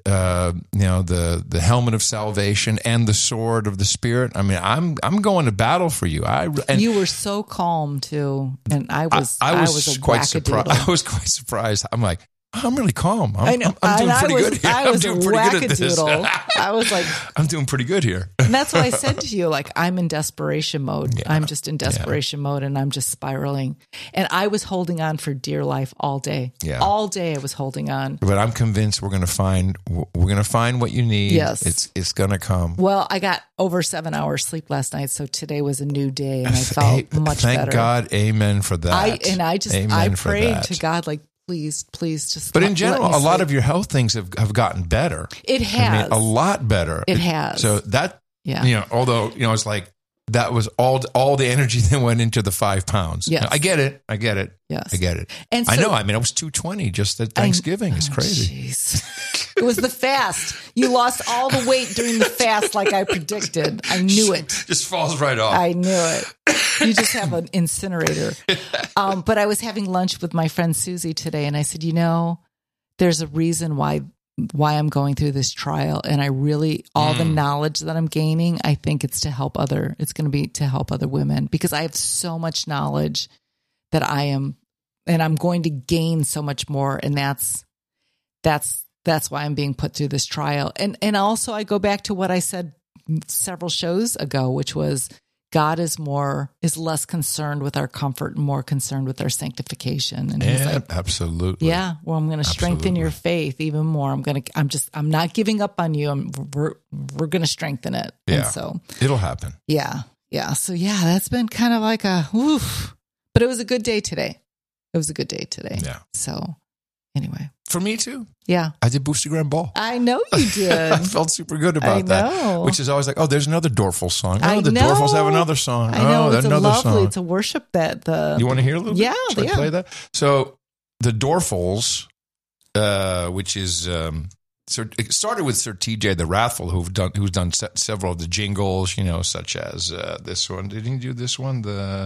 the helmet of salvation and the sword of the Spirit. I mean, I'm going to battle for you. And You were so calm too, and I was a quite surprised. wackadoodle. I was quite surprised. I'm like, I'm really calm. I know. I'm doing And pretty good here. I I'm was doing a pretty good at this. wackadoodle. I was like, I'm doing pretty good here. and that's what I said to you. Like, I'm in desperation mode. Yeah. I'm just in desperation mode, and I'm just spiraling. And I was holding on for dear life all day. Yeah. All day I was holding on. But I'm convinced we're going to find what you need. Yes. It's going to come. Well, I got over 7 hours sleep last night, so today was a new day, and I felt much Thank better. God, amen for that. I for prayed that. to God, like, please just. But in let general, me a lot sleep. of your health things have gotten better. It has. I mean, a lot better. It has. So that, Yeah. although, it's like that was all the energy that went into the 5 pounds. Yes. I get it. Yes. I get it. And I so- know. I mean, I was 220 just at Thanksgiving. It's crazy. Jeez. It was the fast. You lost all the weight during the fast, like I predicted. I knew it. Just falls right off. I knew it. You just have an incinerator. But I was having lunch with my friend Susie today, and I said, there's a reason why I'm going through this trial, and I really all the knowledge that I'm gaining, I think it's going to be to help other women, because I have so much knowledge that I'm going to gain so much more, and that's why I'm being put through this trial. And also I go back to what I said several shows ago, which was God is less concerned with our comfort and more concerned with our sanctification. And he's like, absolutely. yeah, well, I'm going to strengthen your faith even more. I'm not giving up on you. We're going to strengthen it. Yeah. And so It'll happen. yeah. Yeah. So yeah, that's been kind of like but it was a good day today. Yeah. So anyway, For me too. yeah, I did Boostagram Ball. I know you did. I felt super good about I that. know. Which is always like, oh, there's another Dorful song. I Oh, the know. Dorfels have another song. I know, Oh, it's another lovely. song. It's a worship that You want to hear a little bit? Yeah, Should yeah. I play that? So the Dorfels, which is it started with Sir TJ the Wrathful, who's done several of the jingles, such as this one. Did he do this one?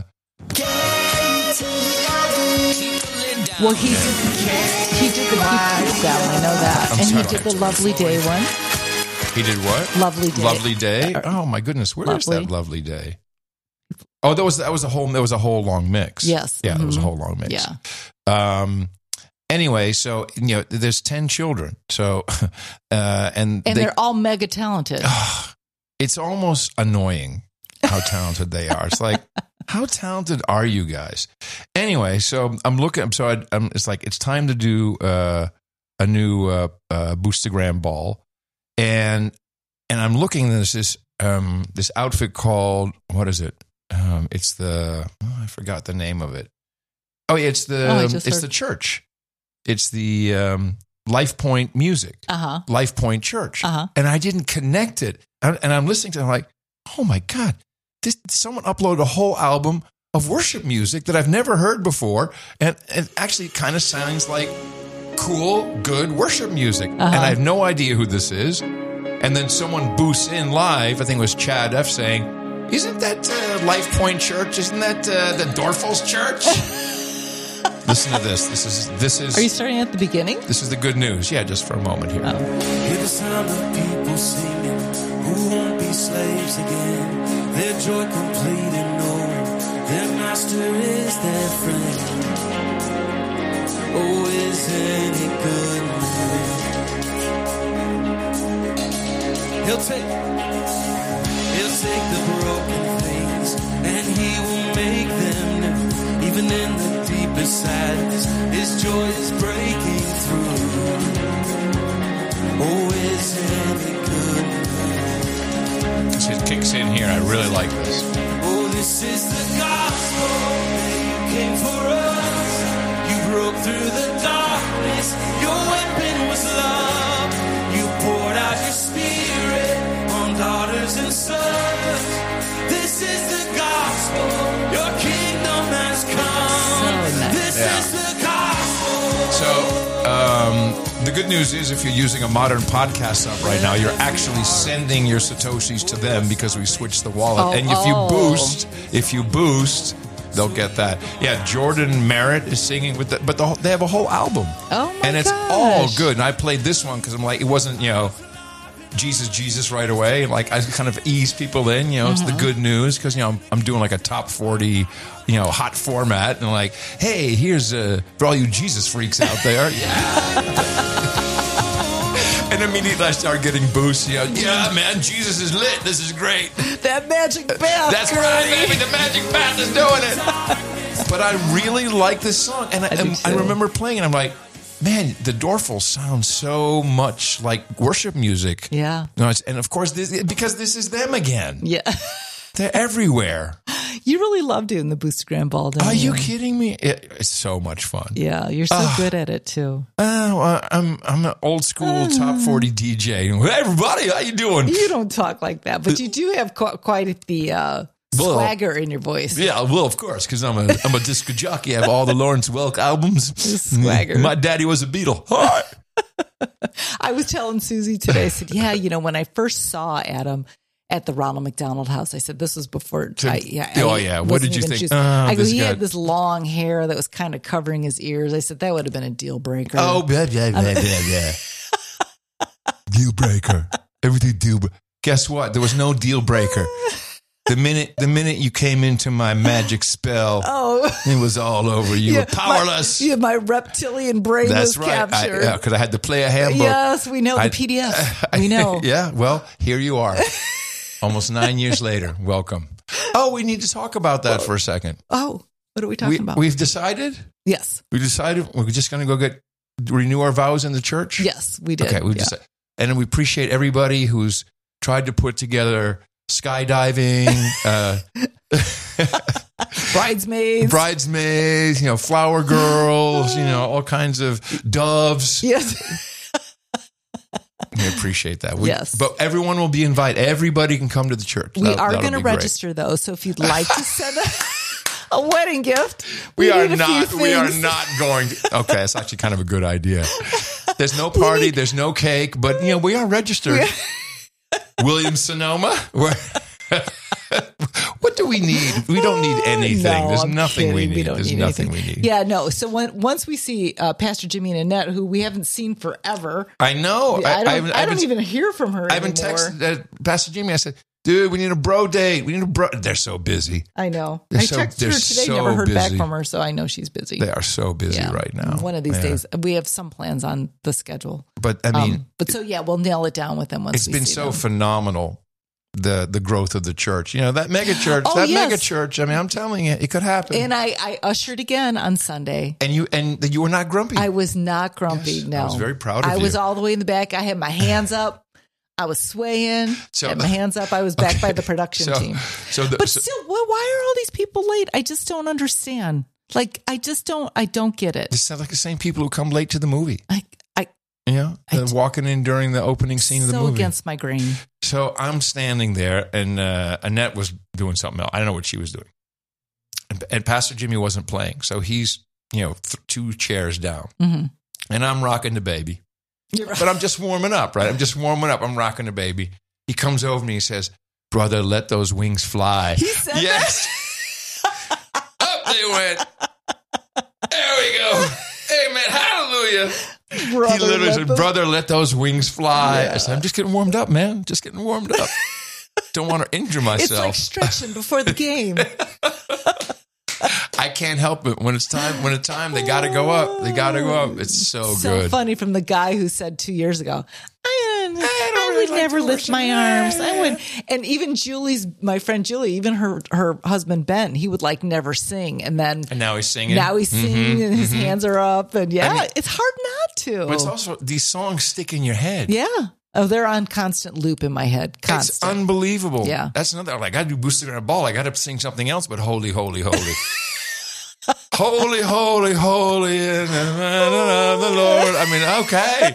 Well, he did the Keep Down. I know that, I'm and sorry. he did the Lovely Day one. He did what? Lovely Day. Lovely Day. Oh my goodness, where is Lovely. that Lovely Day? Oh, that was a whole long mix. Yes. Yeah, Mhm. it was a whole long mix. Yeah. Anyway, so there's 10 children. So and they're all mega talented. It's almost annoying how talented they are. It's like, how talented are you guys? Anyway, so I'm looking. So it's like it's time to do a new Boostagram ball, and I'm looking. There's this outfit called, what is it? It's I forgot the name of it. Oh yeah, it's the church. It's the Life Point Music, Life Point Church, and I didn't connect it. And I'm listening to it, I'm like, oh my God, someone uploaded a whole album of worship music that I've never heard before. And it actually kind of sounds like cool, good worship music. And I have no idea who this is. And then someone boosts in live, I think it was Chad F. saying, isn't that Life Point Church? Isn't that the Dorfels Church? Listen to this. This is. Are you starting at the beginning? This is the good news. Yeah, just for a moment here. Hear the sound of people singing, who won't be slaves again. Their joy complete and knowing their master is their friend. Oh, isn't it good news? He'll take the broken things and he will make them new. Even in the deepest sadness, his joy is breaking through. Oh, isn't it good? It kicks in here. I really like this. Oh, this is the gospel. You came for us. You broke through the darkness. Your weapon was love. You poured out your spirit on daughters and sons. This is the gospel. Your kingdom has come. This is the gospel. So, the good news is if you're using a modern podcast app right now, you're actually sending your Satoshis to them because we switched the wallet. And if you boost, they'll get that. Yeah, Jordan Merritt is singing with that, but they have a whole album. Oh my And it's gosh. all good. And I played this one because I'm like, it wasn't, Jesus right away. Like I kind of ease people in, it's the good news because, I'm doing like a top 40, hot format and like, hey, here's for all you Jesus freaks out there. Yeah. And immediately I start getting boosts. Yeah, man, Jesus is lit. This is great. That magic bath. That's right, baby. The magic bath is doing it. But I really like this song. And I remember playing it. I'm like, man, the Dorfels sound so much like worship music. Yeah. And of course, because this is them again. Yeah. They're everywhere. You really love doing the Boostagram ball, don't Are you? you kidding me? It's so much fun. Yeah, you're so good at it too. I'm an old school top 40 DJ. Hey, everybody, how you doing? You don't talk like that, but you do have quite the swagger in your voice. Yeah, well, of course, because I'm a disc jockey. I have all the Lawrence Welk albums. Swagger. My daddy was a Beatle. All right. I was telling Susie today, I said, when I first saw Adam at the Ronald McDonald House, I said, this was before. What did you think? I go, he had this long hair that was kind of covering his ears. I said, that would have been a deal breaker. Oh, yeah. Deal breaker. Everything deal breaker. Guess what? There was no deal breaker. The minute you came into my magic spell, it was all over. You were powerless. My reptilian brain was captured. Because I had to play a handbook. Yes, we know the PDF. We know. Yeah, well, here you are. Almost 9 years later. Welcome. Oh, we need to talk about that for a second. Oh, what are we talking about? We've decided? Yes. We decided we're just going to go renew our vows in the church? Yes, we did. Okay, decided. And we appreciate everybody who's tried to put together skydiving, bridesmaids, flower girls, all kinds of doves. Yes. We appreciate that. Yes. But everyone will be invited. Everybody can come to the church. We are going to register, though. So if you'd like to send a wedding gift, we are not going to. Okay, that's actually kind of a good idea. There's no party. There's no cake. But, we are registered. Williams Sonoma? What do we need? We don't need anything. No, There's I'm nothing kidding. we need. There's nothing we need. Yeah, no. So once we see Pastor Jimmy and Annette, who we haven't seen forever. I know. I don't even hear from her anymore. I haven't texted Pastor Jimmy. I said, Dude, we need a bro date. We need a bro. They're so busy. I know. They're I so- texted they're her today, so never heard back busy. from her, so I know she's busy. They are so busy Yeah. right now. One of these Yeah. days, we have some plans on the schedule. But I mean, But so, yeah, we'll nail it down with them once it's we been see so them. phenomenal. The growth of the church, that mega church, Oh, yes. mega church. I mean, I'm telling you, it could happen. And I ushered again on Sunday. And you were not grumpy. I was not grumpy. Yes, No, I was very proud of I you. was all the way in the back. I had my hands up. I was swaying. So- had my hands up. I was back by the production so, team. So, But still, why are all these people late? I just don't understand. Like, I don't get it. this sounds like the same people who come late to the movie. I Walking in during the opening scene of the so movie. against my grain. So I'm standing there, and Annette was doing something else. I don't know what she was doing. And Pastor Jimmy wasn't playing. So he's, 2 chairs down. Mm-hmm. And I'm rocking the baby. You're right. But I'm just warming up, right? I'm just warming up. I'm rocking the baby. He comes over to me and says, "Brother, let those wings fly." He said yes. Up they went. There we go. Amen. Hallelujah. Brother, He literally let said, them- "Brother, let those wings fly." Yeah. I said, "I'm just getting warmed up, man. Just getting warmed up. Don't want to injure myself." It's like stretching before the game. I can't help it. When it's time, they got to go up. They got to go up. It's so good. Funny from the guy who said 2 years ago, I really would like never to lift worship. my Yeah, arms. I would. And even my friend Julie, even her husband Ben, he would like never sing. And then And now he's singing. now he's singing and his hands are up. And I mean- it's hard not to. But it's also, these songs stick in your head. yeah. Oh, they're on constant loop in my head. It's Constant. unbelievable. Yeah. That's another. Like, I got to do Boosted on a Ball. I got to sing something else, but holy, holy, holy. Holy, holy, holy, and the Lord. I mean, okay.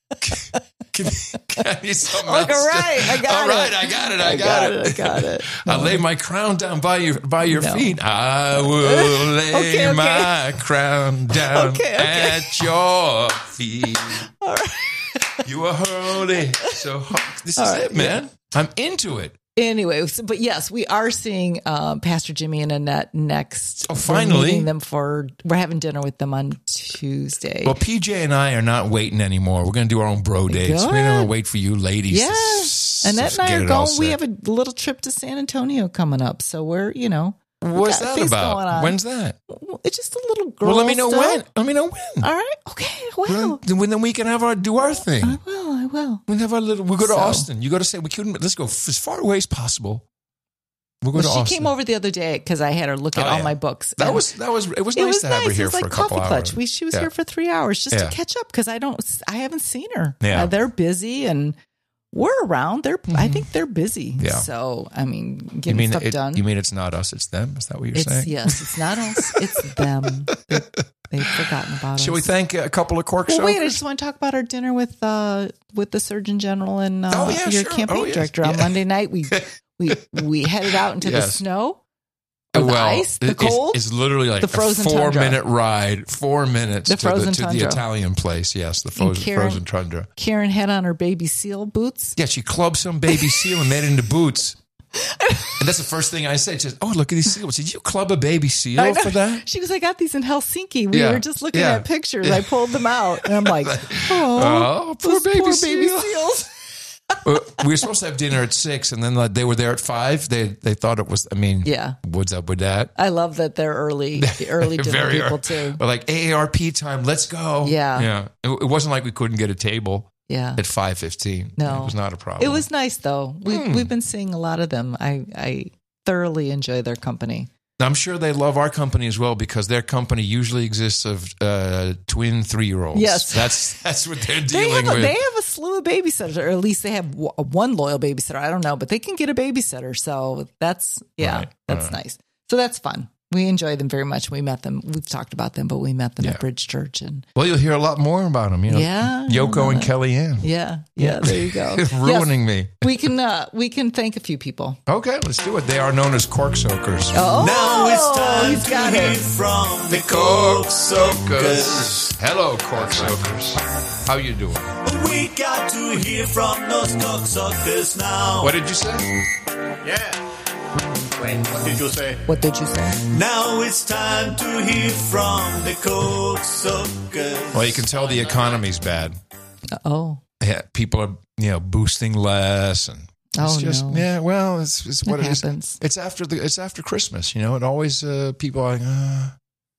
Can I need something else? All right, I got All it. right, I got it. I got it. I lay my crown down by your No. feet. I will lay Okay. my crown down Okay. at your feet. All right. You are holy. So this is All right, it, man. I'm into it. Anyway, but yes, we are seeing Pastor Jimmy and Annette next. Oh, finally. We're meeting them we're having dinner with them on Tuesday. Well, PJ and I are not waiting anymore. We're going to do our own bro dates. Good. We don't wait for you ladies. Yes. Annette and I are going. We have a little trip to San Antonio coming up. So we're, What's got that things about? going on. When's that? It's just a little girl Well, let me know stuff. when. Let me know when. All right. Okay. Well, Then we can do our thing. I will. We have our little. We go to So- Austin. You go to say we couldn't. Let's go as far away as possible. We'll go to She Austin. came over the other day because I had her look at Oh, all yeah. my books. It And was nice it to was have her nice. here It was for like a couple Coffee hours. Clutch. She was Yeah. here for 3 hours just Yeah. to catch up because I haven't seen her. Yeah. They're busy and we're around. I think they're busy. Yeah. So I mean, You getting mean stuff done. You mean it's not us? It's them. Is that what you're saying? Yes, it's not us. It's them. They've forgotten about us. Shall we thank a couple of cork Well, wait, I soakers? just want to talk about our dinner with the Surgeon General and Oh, yeah, your sure. campaign Oh, yes. director on Yeah. Monday night. We headed out into the Yes. snow, or the ice, the cold. It's literally like the frozen a 4 tundra. minute ride. 4 minutes The frozen to the tundra. Italian place. Yes, the And frozen tundra. Karen had on her baby seal boots. Yeah, she clubbed some baby seal and made it into boots. And that's the first thing I said. She says, "Oh, look at these seals. Did you club a baby I seal know. for that?" She goes, I got these in Helsinki. We Yeah. were just looking Yeah. at pictures. I pulled them out, and I'm like, Oh, poor those baby poor seal. baby seals. We were supposed to have dinner at 6, and then they were there at 5. They thought it was. I mean, Yeah. what's up with that? I love that they're early dinner Very people too. But like AARP time, let's go. Yeah. yeah. It wasn't like we couldn't get a table Yeah. at 5:15. No. it was not a problem. It was nice though. We've been seeing a lot of them. I thoroughly enjoy their company. I'm sure they love our company as well because their company usually exists of twin 3-year-olds. Yes. that's what they're dealing with. They have a slew of babysitters, or at least they have one loyal babysitter. I don't know, but they can get a babysitter. So that's nice. So that's fun. We enjoy them very much. We met them. We've talked about them, but we met them Yeah. at Bridge Church, and Well, you'll hear a lot more about them. You know, Yeah, Yoko and Kellyanne. yeah. There you go. Ruining me. Yes, we can thank a few people. Okay, let's do it. They are known as cork soakers. Oh, Now it's time he's got to hear it. from the Cork cork soakers. Hello, cork soakers. How you doing? We got to hear from those cocksuckers now. What did you say? Yeah. Wait, what did you say? What did you say? Now it's time to hear from the cocksuckers. Well, you can tell the economy's bad. Oh, Yeah, people are boosting less, and Oh, It's just no. yeah. Well, it's what It it is. happens. It's after Christmas. You know, it always people are like.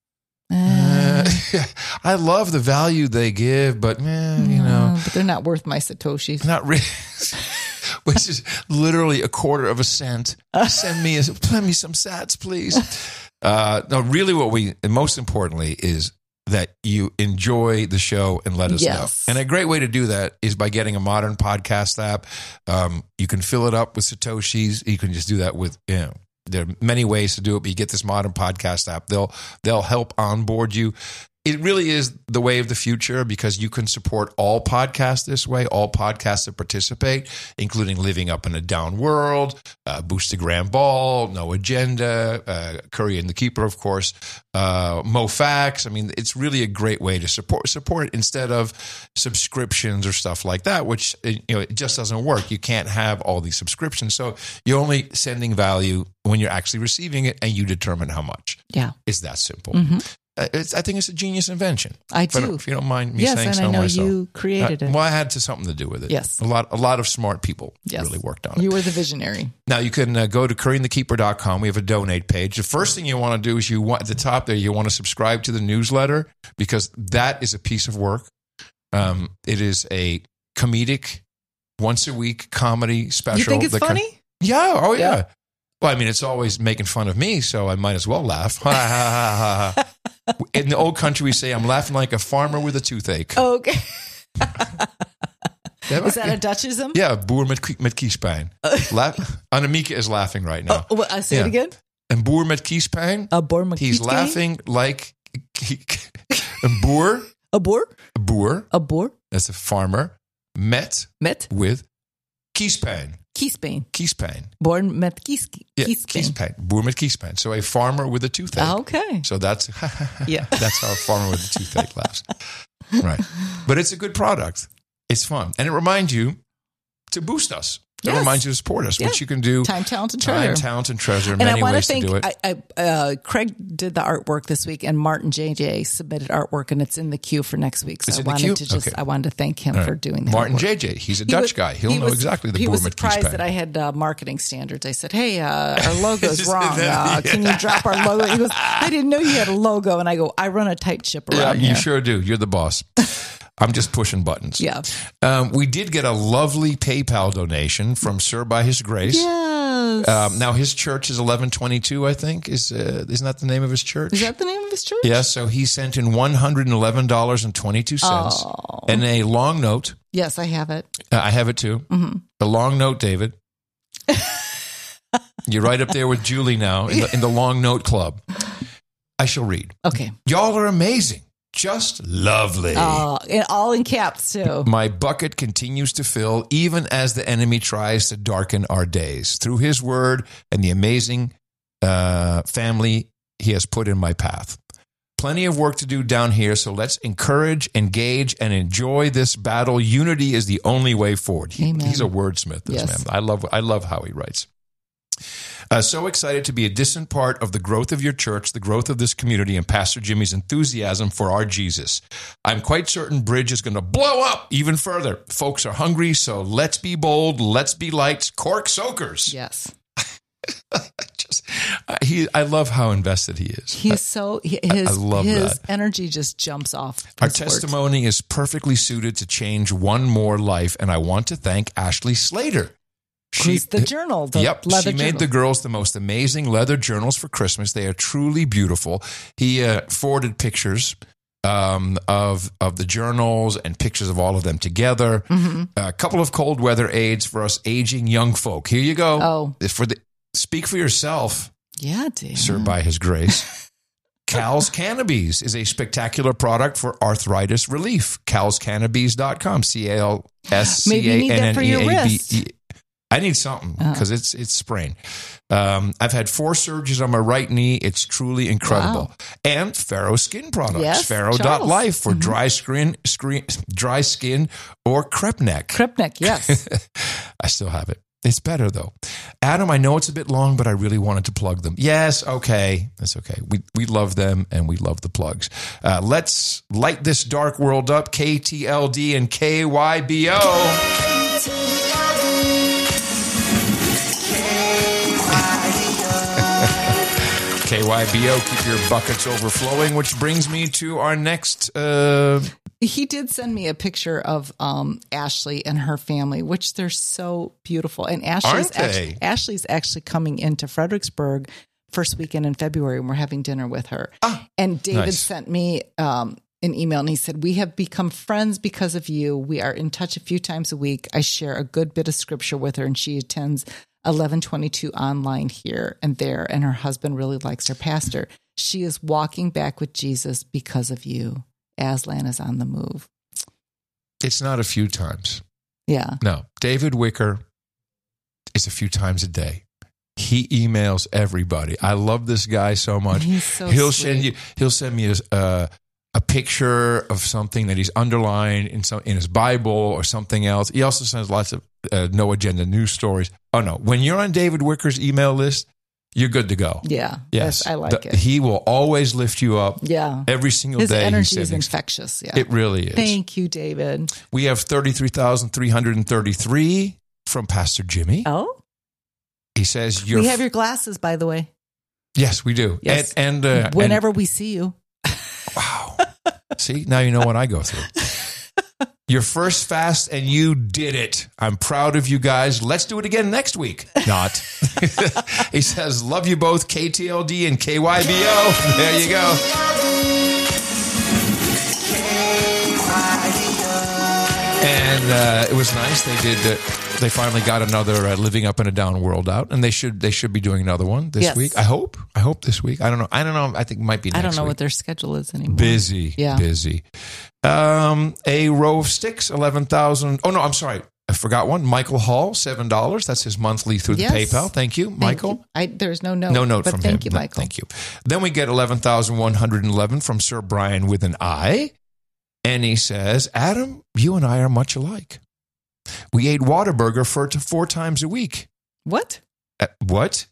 I love the value they give, but you know, but they're not worth my Satoshis. not really. Which is literally a quarter of a cent. Send me some sats, please. No, really, and most importantly is that you enjoy the show and let us Yes. know. And a great way to do that is by getting a modern podcast app. You can fill it up with Satoshis. You can just do that with, there are many ways to do it, but you get this modern podcast app. They'll help onboard you. It really is the way of the future because you can support all podcasts this way, all podcasts that participate, including Living Up in a Down World, Boostagram Ball, No Agenda, Curry and the Keeper, of course, MoFax. I mean, it's really a great way to support it instead of subscriptions or stuff like that, which it just doesn't work. You can't have all these subscriptions. So you're only sending value when you're actually receiving it and you determine how much. Yeah. It's that simple. Mm-hmm. I think it's a genius invention. I do. If you don't mind me Yes, saying and so I know myself. you created it. Well, I had something to do with it. Yes. A lot of smart people Yes. really worked on it. You were the visionary. Now, you can go to curryandthekeeper.com. We have a donate page. The first thing you want to do is at the top there, you want to subscribe to the newsletter because that is a piece of work. It is a comedic, once-a-week comedy special. You think it's funny? Yeah. Oh, yeah. Yeah. Well, I mean, it's always making fun of me, so I might as well laugh. In the old country, we say, I'm laughing like a farmer with a toothache. Okay. Is that a Dutchism? Yeah, boer met kiespijn. Annemieke is laughing right now. Well, I say it again. Een boer met kiespijn. A boer met He's kiespijn? laughing like een boer. A boer? A boer. A boer? That's a farmer. Met with kiespijn. Kiespijn. Kiespijn. Boer met kiespijn. Kiespijn. Boer met kiespijn. So a farmer with a toothache. Okay. So that's Yeah. that's how a farmer with a toothache laughs. Right. But it's a good product. It's fun. And it reminds you to boost us. It Yes. reminds you to support us, which you can do. Time, talent, and treasure. Time, talent, and treasure. And Many I want to ways thank, to do it. Craig did the artwork this week, and Martin JJ submitted artwork, and it's in the queue for next week. So It's I in the wanted queue? to Okay. I wanted to thank him All for right. doing that. Martin artwork. JJ. He's a Dutch guy. He'll know exactly the He boer was met surprised kiespijn. that I had marketing standards. I said, "Hey, our logo's wrong. Can you drop our logo?" He goes, "I didn't know you had a logo." And I go, "I run a tight ship around you here." sure do. You're the boss. I'm just pushing buttons. Yeah. We did get a lovely PayPal donation from Sir by His Grace. Yes. Now his church is 1122. I think isn't that the name of his church? Is that the name of his church? Yes. So he sent in $111.22 and a long note. Yes, I have it. I have it too. Mm-hmm. A long note, David. You're right up there with Julie now in the long note club. I shall read. Okay. Y'all are amazing. Just lovely. All in caps too. My bucket continues to fill even as the enemy tries to darken our days through his word and the amazing family he has put in my path. Plenty of work to do down here, so let's encourage, engage, and enjoy this battle. Unity is the only way forward. Amen. He's a wordsmith, this Yes. man. I love how he writes. So excited to be a distant part of the growth of your church, the growth of this community, and Pastor Jimmy's enthusiasm for our Jesus. I'm quite certain Bridge is going to blow up even further. Folks are hungry, so let's be bold, let's be lights, cork soakers. Yes. I love how invested he is. He is so his that. energy just jumps off. Our his words. testimony is perfectly suited to change one more life, and I want to thank Ashley Slater. Who's the journal? The Yep, leather she made journal. the girls the most amazing leather journals for Christmas. They are truly beautiful. He forwarded pictures of the journals and pictures of all of them together. Mm-hmm. A couple of cold weather aids for us aging young folk. Here you go. Oh. Speak for yourself, Yeah, dude. sir, by his grace. Cal's Cannabis is a spectacular product for arthritis relief. CalsCannabis.com. CalsCannabees. Maybe you need that for your wrist. I need something because it's sprained. I've had 4 surgeries on my right knee. It's truly incredible. Wow. And Pharaoh Skin Products. Yes, Pharaoh.life for Mm-hmm. dry skin or crepe neck. Crepe neck, yes. I still have it. It's better, though. Adam, I know it's a bit long, but I really wanted to plug them. Yes, okay. That's okay. We love them, and we love the plugs. Let's light this dark world up. KTLD and KYBO. KYBO. Keep your buckets overflowing, which brings me to our next... He did send me a picture of Ashley and her family, which they're so beautiful. And Ashley's actually coming into Fredericksburg first weekend in February, and we're having dinner with her. And David sent me an email, and he said, "We have become friends because of you. We are in touch a few times a week. I share a good bit of scripture with her, and she attends 1122 online here and there, and her husband really likes her pastor. She is walking back with Jesus because of you. Aslan is on the move." It's not a few times. Yeah. No. David Wicker is a few times a day. He emails everybody. I love this guy so much. He's so He'll sweet. send me a picture of something that he's underlined in his Bible or something else. He also sends lots of no agenda news stories. Oh no, when you're on David Wicker's email list, you're good to go. Yeah. Yes, I like it. He will always lift you up. Yeah. Every single His day. His energy is infectious. Yeah. It really is. Thank you, David. We have 33,333 from Pastor Jimmy. Oh. He says, we have your glasses, by the way. Yes, we do. Yes. And whenever we see you. Wow. See, now you know what I go through. Your first fast, and you did it. I'm proud of you guys. Let's do it again next week. Not. He says, love you both, KTLD and KYBO. There you go. And it was nice. They finally got another Living Up in a Down World out, and they should be doing another one this week. I hope this week. I don't know. I think it might be next week. I don't know what their schedule is anymore. Busy. A row of sticks, 11,000. Oh no, I'm sorry. I forgot one. Michael Hall, $7. That's his monthly through the PayPal. Thank you, Michael. There's no note. No note from him. Thank you, Michael. Thank you. Then we get 11,111 from Sir Brian with an I. And he says, Adam, you and I are much alike. We ate Whataburger 4 times a week. What? What?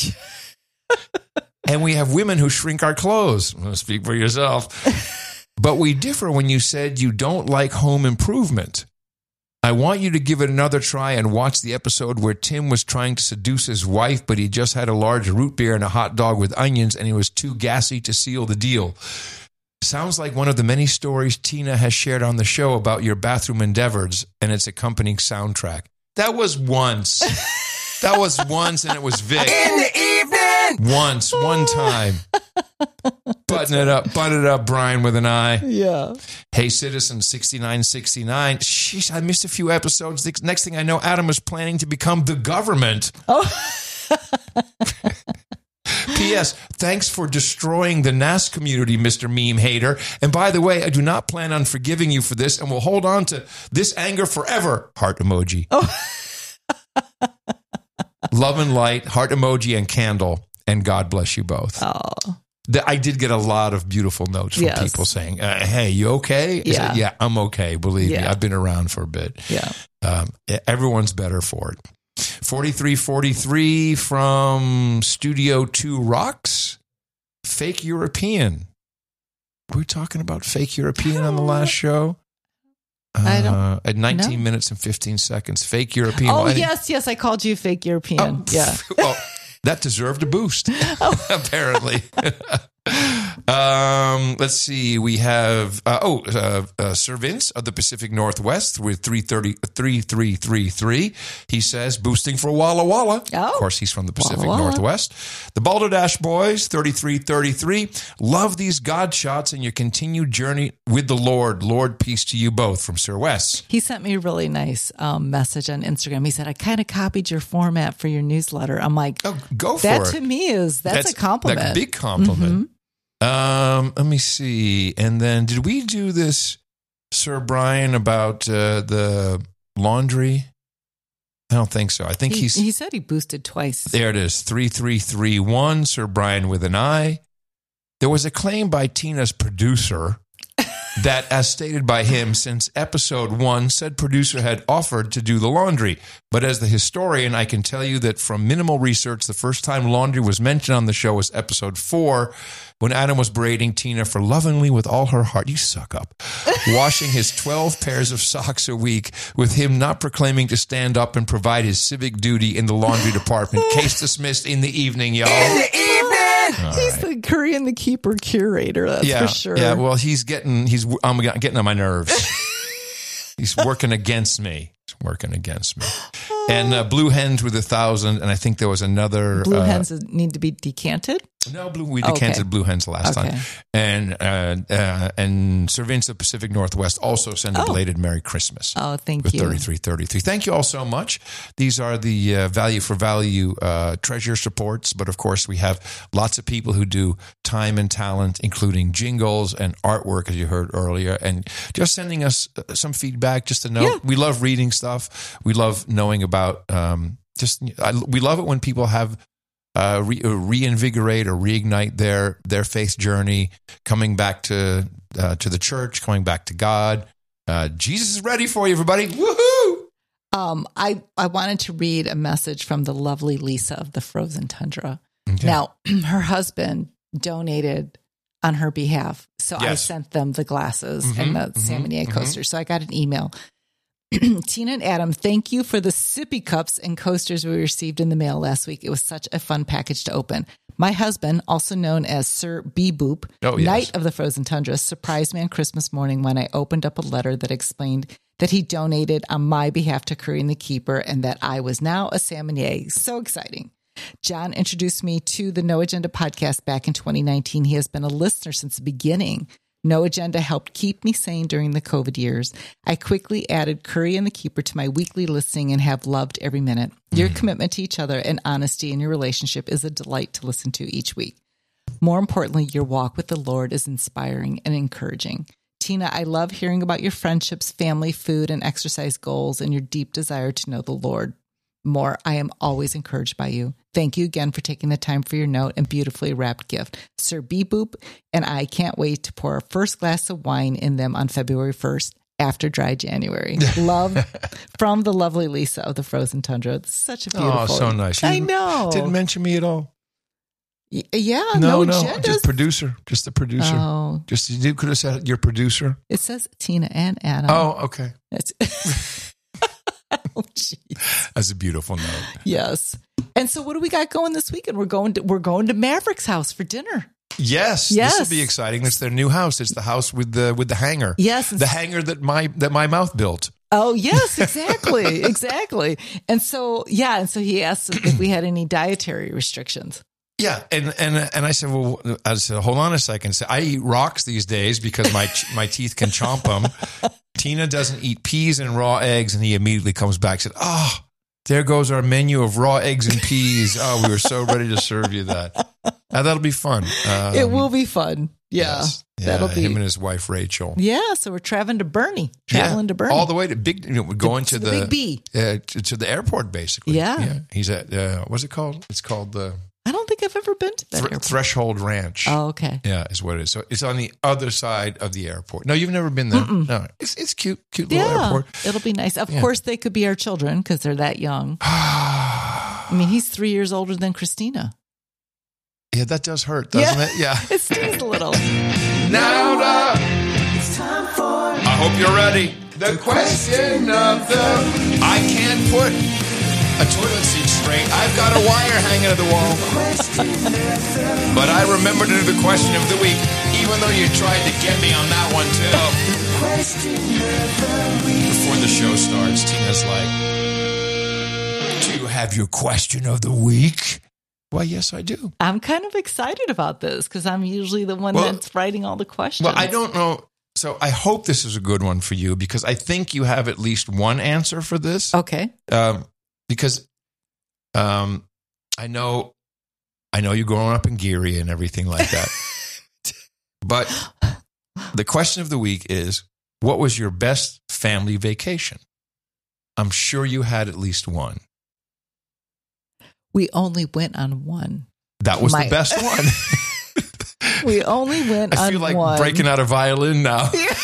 And we have women who shrink our clothes. Well, speak for yourself. But we differ when you said you don't like home improvement. I want you to give it another try and watch the episode where Tim was trying to seduce his wife, but he just had a large root beer and a hot dog with onions, and he was too gassy to seal the deal. Sounds like one of the many stories Tina has shared on the show about your bathroom endeavors and its accompanying soundtrack. That was once. And it was Vic. In the evening! One time. Button it up, Brian with an I. Yeah. Hey, Citizen 6969. Sheesh, I missed a few episodes. Next thing I know, Adam is planning to become the government. Oh. P.S. Thanks for destroying the NAS community, Mr. Meme Hater. And by the way, I do not plan on forgiving you for this and will hold on to this anger forever. Heart emoji. Oh. Love and light, heart emoji, and candle. And God bless you both. Oh. I did get a lot of beautiful notes from people saying, hey, you okay? Yeah, I'm okay. Believe me, I've been around for a bit. Yeah. Everyone's better for it. 4343 from Studio 2 Rocks. Fake European. Were we talking about fake European on the last show? I don't. At 19 minutes and 15 seconds. Fake European. Oh, yes. I called you fake European. Yeah. Well, that deserved a boost, apparently. Let's see. We have Sir Vince of the Pacific Northwest with 3333. He says boosting for Walla Walla. Oh. Of course, he's from the Pacific Walla Walla. Northwest. The Balderdash Boys 3333. Love these God shots and your continued journey with the Lord. Lord, peace to you both from Sir Wes. He sent me a really nice message on Instagram. He said, I kind of copied your format for your newsletter. I'm like, oh, go for that it. To me that's a compliment. That's a big compliment. Mm-hmm. Let me see. And then did we do this, Sir Brian, about the laundry? I don't think so. I think he said he boosted twice. There it is. 3331, Sir Brian with an I. There was a claim by Tina's producer that, as stated by him, since episode 1, said producer had offered to do the laundry. But as the historian, I can tell you that from minimal research, the first time laundry was mentioned on the show was episode 4, when Adam was berating Tina for lovingly with all her heart, you suck up, washing his 12 pairs of socks a week, with him not proclaiming to stand up and provide his civic duty in the laundry department. Case dismissed in the evening, y'all. In the evening! He's the Curry and the Keeper curator, that's for sure. Yeah, well, I'm getting on my nerves. He's working against me. And Blue Hens with 1,000, and I think there was another. Blue Hens need to be decanted? No, we decanted Blue Hens last time. And Servants of Pacific Northwest also send a belated Merry Christmas. Oh, thank with you. 3333. Thank you all so much. These are the value for value treasure supports, but of course we have lots of people who do time and talent, including jingles and artwork, as you heard earlier, and just sending us some feedback, just to know. Yeah. We love reading stuff. We love knowing about we love it when people have reinvigorate or reignite their faith journey, coming back to the church, coming back to God. Jesus is ready for you, everybody. Woohoo! I wanted to read a message from the lovely Lisa of the Frozen Tundra. Okay. Now, her husband donated on her behalf, so I sent them the glasses and the Salmonier coaster. So I got an email. Tina and Adam, thank you for the sippy cups and coasters we received in the mail last week. It was such a fun package to open. My husband, also known as Sir B Boop, Knight of the Frozen Tundra, surprised me on Christmas morning when I opened up a letter that explained that he donated on my behalf to Curry and the Keeper and that I was now a Salmonier. So exciting. John introduced me to the No Agenda podcast back in 2019. He has been a listener since the beginning. No Agenda helped keep me sane during the COVID years. I quickly added Curry and the Keeper to my weekly listening and have loved every minute. Your commitment to each other and honesty in your relationship is a delight to listen to each week. More importantly, your walk with the Lord is inspiring and encouraging. Tina, I love hearing about your friendships, family, food, and exercise goals and your deep desire to know the Lord more. I am always encouraged by you. Thank you again for taking the time for your note and beautifully wrapped gift. Sir B Boop and I can't wait to pour our first glass of wine in them on February 1st after dry January. Love from the lovely Lisa of the Frozen Tundra. It's such a beautiful. Oh, so nice. I know. Didn't mention me at all. Yeah, no, just producer, just the producer. Oh, just you could have said your producer. It says Tina and Adam. Oh, okay. Oh, geez. That's a beautiful note. Yes. And so, what do we got going this weekend? We're going to Maverick's house for dinner. Yes. This will be exciting. It's their new house. It's the house with the hanger. Yes, the hanger that my mouth built. Oh yes, exactly, exactly. And so he asked if we had any dietary restrictions. Yeah, and I said, hold on a second. So I eat rocks these days because my teeth can chomp them. Tina doesn't eat peas and raw eggs, and he immediately comes back and said, "Oh, there goes our menu of raw eggs and peas. Oh, we were so ready to serve you that. That'll be fun. It will be fun. Yeah, yes. That'll be him and his wife Rachel. Yeah, so we're traveling to Bernie, all the way to we're going to the Big B, to the airport basically. Yeah. He's at what's it called? It's called the. I don't think I've ever been to that airport. Threshold Ranch. Oh, okay. Yeah, is what it is. So it's on the other side of the airport. No, you've never been there. Mm-mm. No, it's cute little airport. It'll be nice. Of course, they could be our children because they're that young. I mean, he's 3 years older than Christina. Yeah, that does hurt, doesn't it? Yeah. It stings a little. Now, it's time for... I hope you're ready. The question of the... I can't put a toilet seat straight. I've got a wire hanging at the wall. But I remember to do the question of the week, even though you tried to get me on that one, too. Before the show starts, Tina's like, do you have your question of the week? Well, yes, I do. I'm kind of excited about this because I'm usually the one that's writing all the questions. Well, I don't know. So I hope this is a good one for you because I think you have at least one answer for this. Okay. Because I know you're growing up in Geary and everything like that. But the question of the week is, what was your best family vacation? I'm sure you had at least one. We only went on one. That was the best one. We only went on one. I feel like breaking out a violin now. Yeah.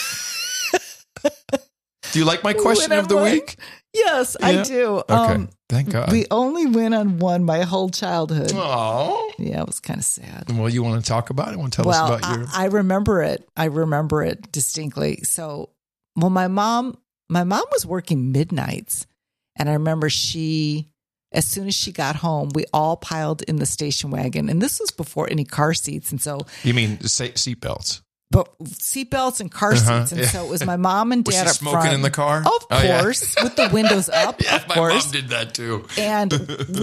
Do you like my question of the week? Yes, yeah. I do. Okay, thank God. We only went on one my whole childhood. Oh, yeah, it was kind of sad. Well, you want to talk about it? Want to tell us about your... I remember it. I remember it distinctly. So, my mom was working midnights, and I remember she as soon as she got home, we all piled in the station wagon. And this was before any car seats. And so, You mean seatbelts? but seatbelts and car seats. And so it was my mom and Was dad she up smoking front. in the car? Of Oh, yeah. course, with the windows up, Yeah, of my course. mom did that too. And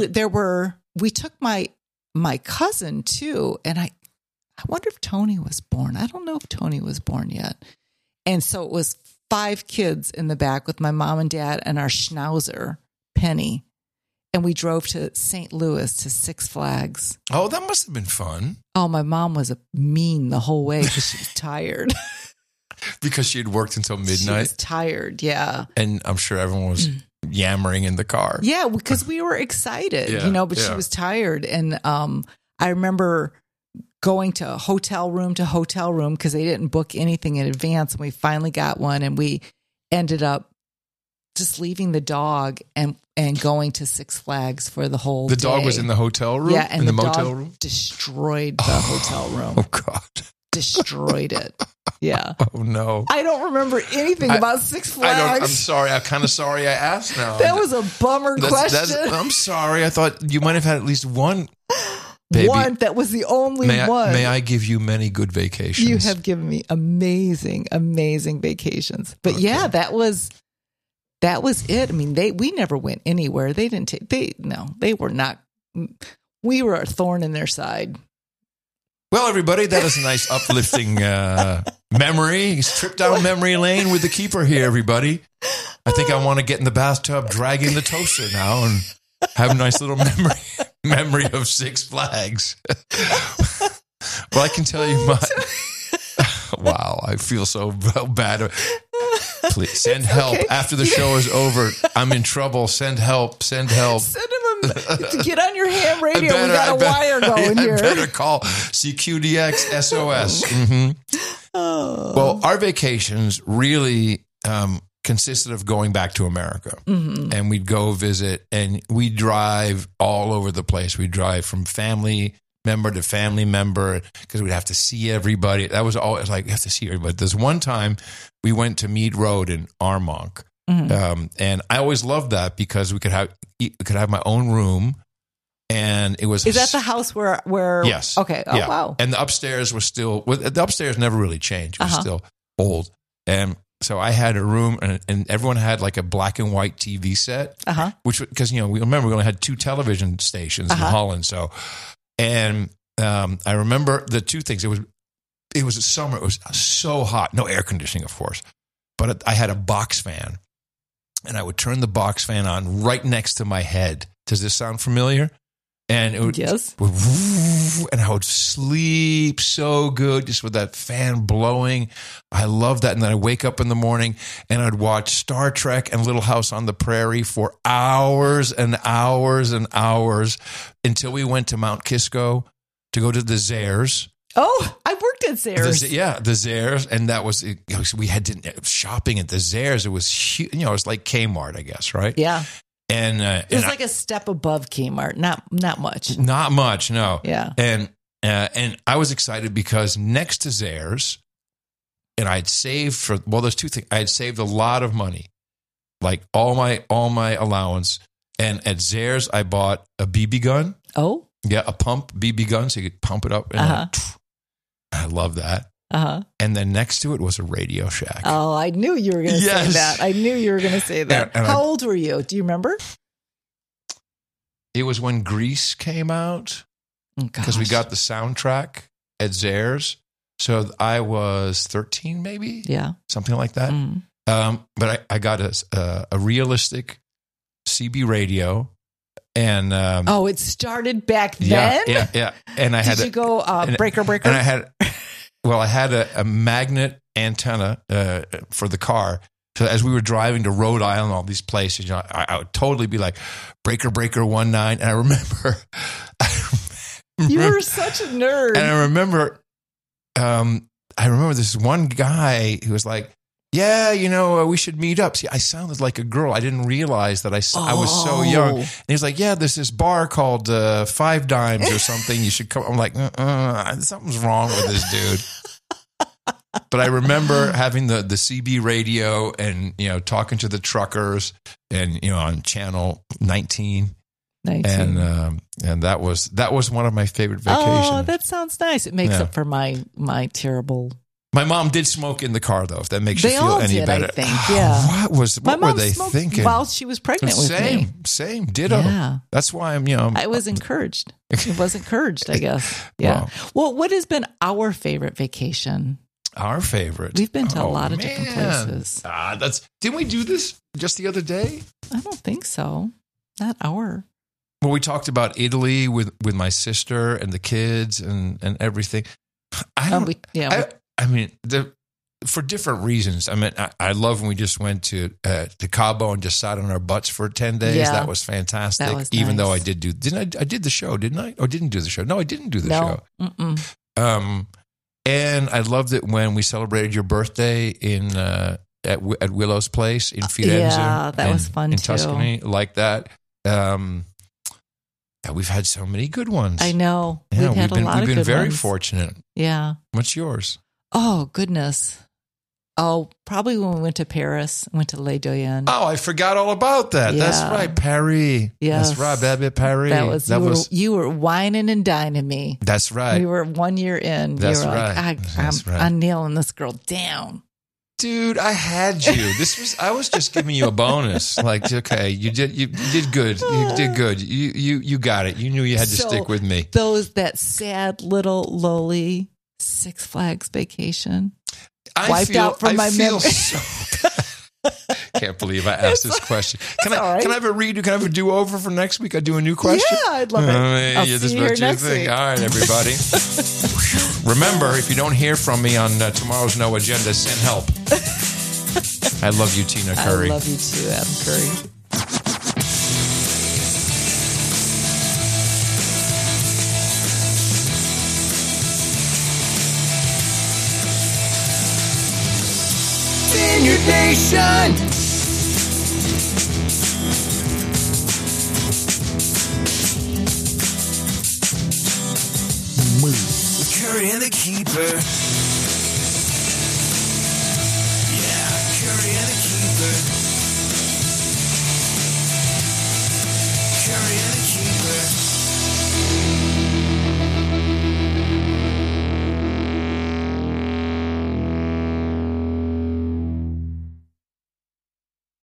we took my cousin too. And I wonder if Tony was born. I don't know if Tony was born yet. And so it was 5 kids in the back with my mom and dad and our schnauzer, Penny. And we drove to St. Louis to Six Flags. Oh, that must have been fun Oh, my mom was mean the whole way because she was tired. because she had worked until She was midnight, tired, yeah. and I'm sure everyone was yammering in the car. Yeah, because we were excited, Yeah, but she yeah. was tired. And I remember going to hotel room because they didn't book anything in advance. And we finally got one, and we ended up just leaving the dog and going to Six Flags for the whole The dog day. was in the hotel room? Yeah, and in the dog motel room? destroyed the hotel room. Oh, God. Destroyed it. Yeah. Oh, no. I don't remember anything about Six I'm Flags. sorry. I'm kind of sorry I asked now. That was a bummer question. I'm sorry. I thought you might have had at least one. Baby, One that was the only one. May I give you many good vacations? You have given me amazing, amazing vacations. But yeah, that was it. I mean, we never went anywhere. They didn't take. They were not. We were a thorn in their side. Well, everybody, that is a nice uplifting memory. Trip down memory lane with the keeper here, everybody. I think I want to get in the bathtub, drag in the toaster now, and have a nice little memory of Six Flags. Well, I can tell you wow, I feel so bad. Please send help after the show is over. I'm in trouble. Send help. Send help. Send him get on your ham radio. We got a wire going here. I better call CQDX SOS. Mm-hmm. Well, our vacations really consisted of going back to America. Mm-hmm. And we'd go visit, and we drive all over the place. We'd drive from family member to family member because we'd have to see everybody. That was always like, you have to see everybody. There's one time we went to Mead Road in Armonk. Mm-hmm. And I always loved that because we could have my own room, and it was. Is that the house where? Yes. Okay. Oh yeah. wow. And the upstairs was still. The upstairs never really changed. It was still old, and so I had a room, and everyone had like a black and white TV set, which because we only had 2 television stations in Holland, so. And I remember the 2 things. It was a summer. It was so hot. No air conditioning, of course, but I had a box fan. And I would turn the box fan on right next to my head. Does this sound familiar? And it would, yes. And I would sleep so good just with that fan blowing. I love that. And then I'd wake up in the morning and I'd watch Star Trek and Little House on the Prairie for hours and hours and hours until we went to Mount Kisco to go to the Zayres. Oh, I worked at Zayres. The Zayres, and that was we had shopping at the Zayres. It was huge, it was like Kmart, I guess, right? Yeah, and it was like a step above Kmart. Not much. Not much, no. Yeah, and I was excited because next to Zayres, and I'd saved there's 2 things. I had saved a lot of money, like all my allowance, and at Zayres I bought a BB gun. Oh, yeah, a pump BB gun, so you could pump it up. And I love that. And then next to it was a Radio Shack. Oh, I knew you were going to say that. I knew you were going to say that. And How old were you? Do you remember? It was when Grease came out because we got the soundtrack at Zayres. So I was 13, maybe? Yeah. Something like that. But I got a realistic CB radio. And it started back then? Yeah. And I had you go breaker? And I had a magnet antenna for the car. So as we were driving to Rhode Island, all these places, I would totally be like breaker 19. And I remember you were such a nerd. And I remember this one guy who was like, yeah, we should meet up. See, I sounded like a girl. I didn't realize that I was so young. And he was like, yeah, there's this bar called 5 Dimes or something. You should come. I'm like, something's wrong with this dude. But I remember having the CB radio and, talking to the truckers and, on channel 19. 19. And that was one of my favorite vacations. Oh, that sounds nice. It makes up for my terrible. My mom did smoke in the car, though. If that makes you They feel all any did, better. I think. Yeah. What My were mom they smoked thinking? while she was pregnant with me. Same, ditto. Yeah. That's why I'm, I was encouraged. It was encouraged, I guess. Yeah. Well, what has been our favorite vacation? Our favorite. We've been to a lot of different places. Didn't we do this just the other day? I don't think so. Not our. Well, we talked about Italy with my sister and the kids and everything. I mean, for different reasons. I mean, I love when we just went to Cabo and just sat on our butts for 10 days. Yeah. That was fantastic. That was Even nice. though I did the show, didn't I? Or didn't do the show? No, I didn't do the show. Mm-mm. And I loved it when we celebrated your birthday at Willow's Place in Firenze. Yeah, that was fun in too. Tuscany, like that. We've had so many good ones. I know. Yeah, We've had a lot of good We've been very ones. fortunate. Yeah. What's yours? Oh, goodness. Oh, probably when we went to Paris, went to Les Doyennes. Oh, I forgot all about that. Yeah. That's right, Paris. Yes. That's right, Baby Paris. You were whining and dining me. That's right. We were 1 year in. That's you were right. like, That's right. I'm nailing this girl down. Dude, I had you. I was just giving you a bonus. Like, okay, you did good. You did good. You got it. You knew you had to stick with me. That sad little lowly Six Flags vacation. Wiped out from my memory. Can't believe I asked this question. Can I all right. have a redo? Can I have a do-over for next week? I do a new question? Yeah, I'd love it. I'll see you here next week. All right, everybody. Remember, if you don't hear from me on tomorrow's No Agenda, send help. I love you, Tina Curry. I love you too, Adam Curry. Vineyard Nation. Curry and the Keeper.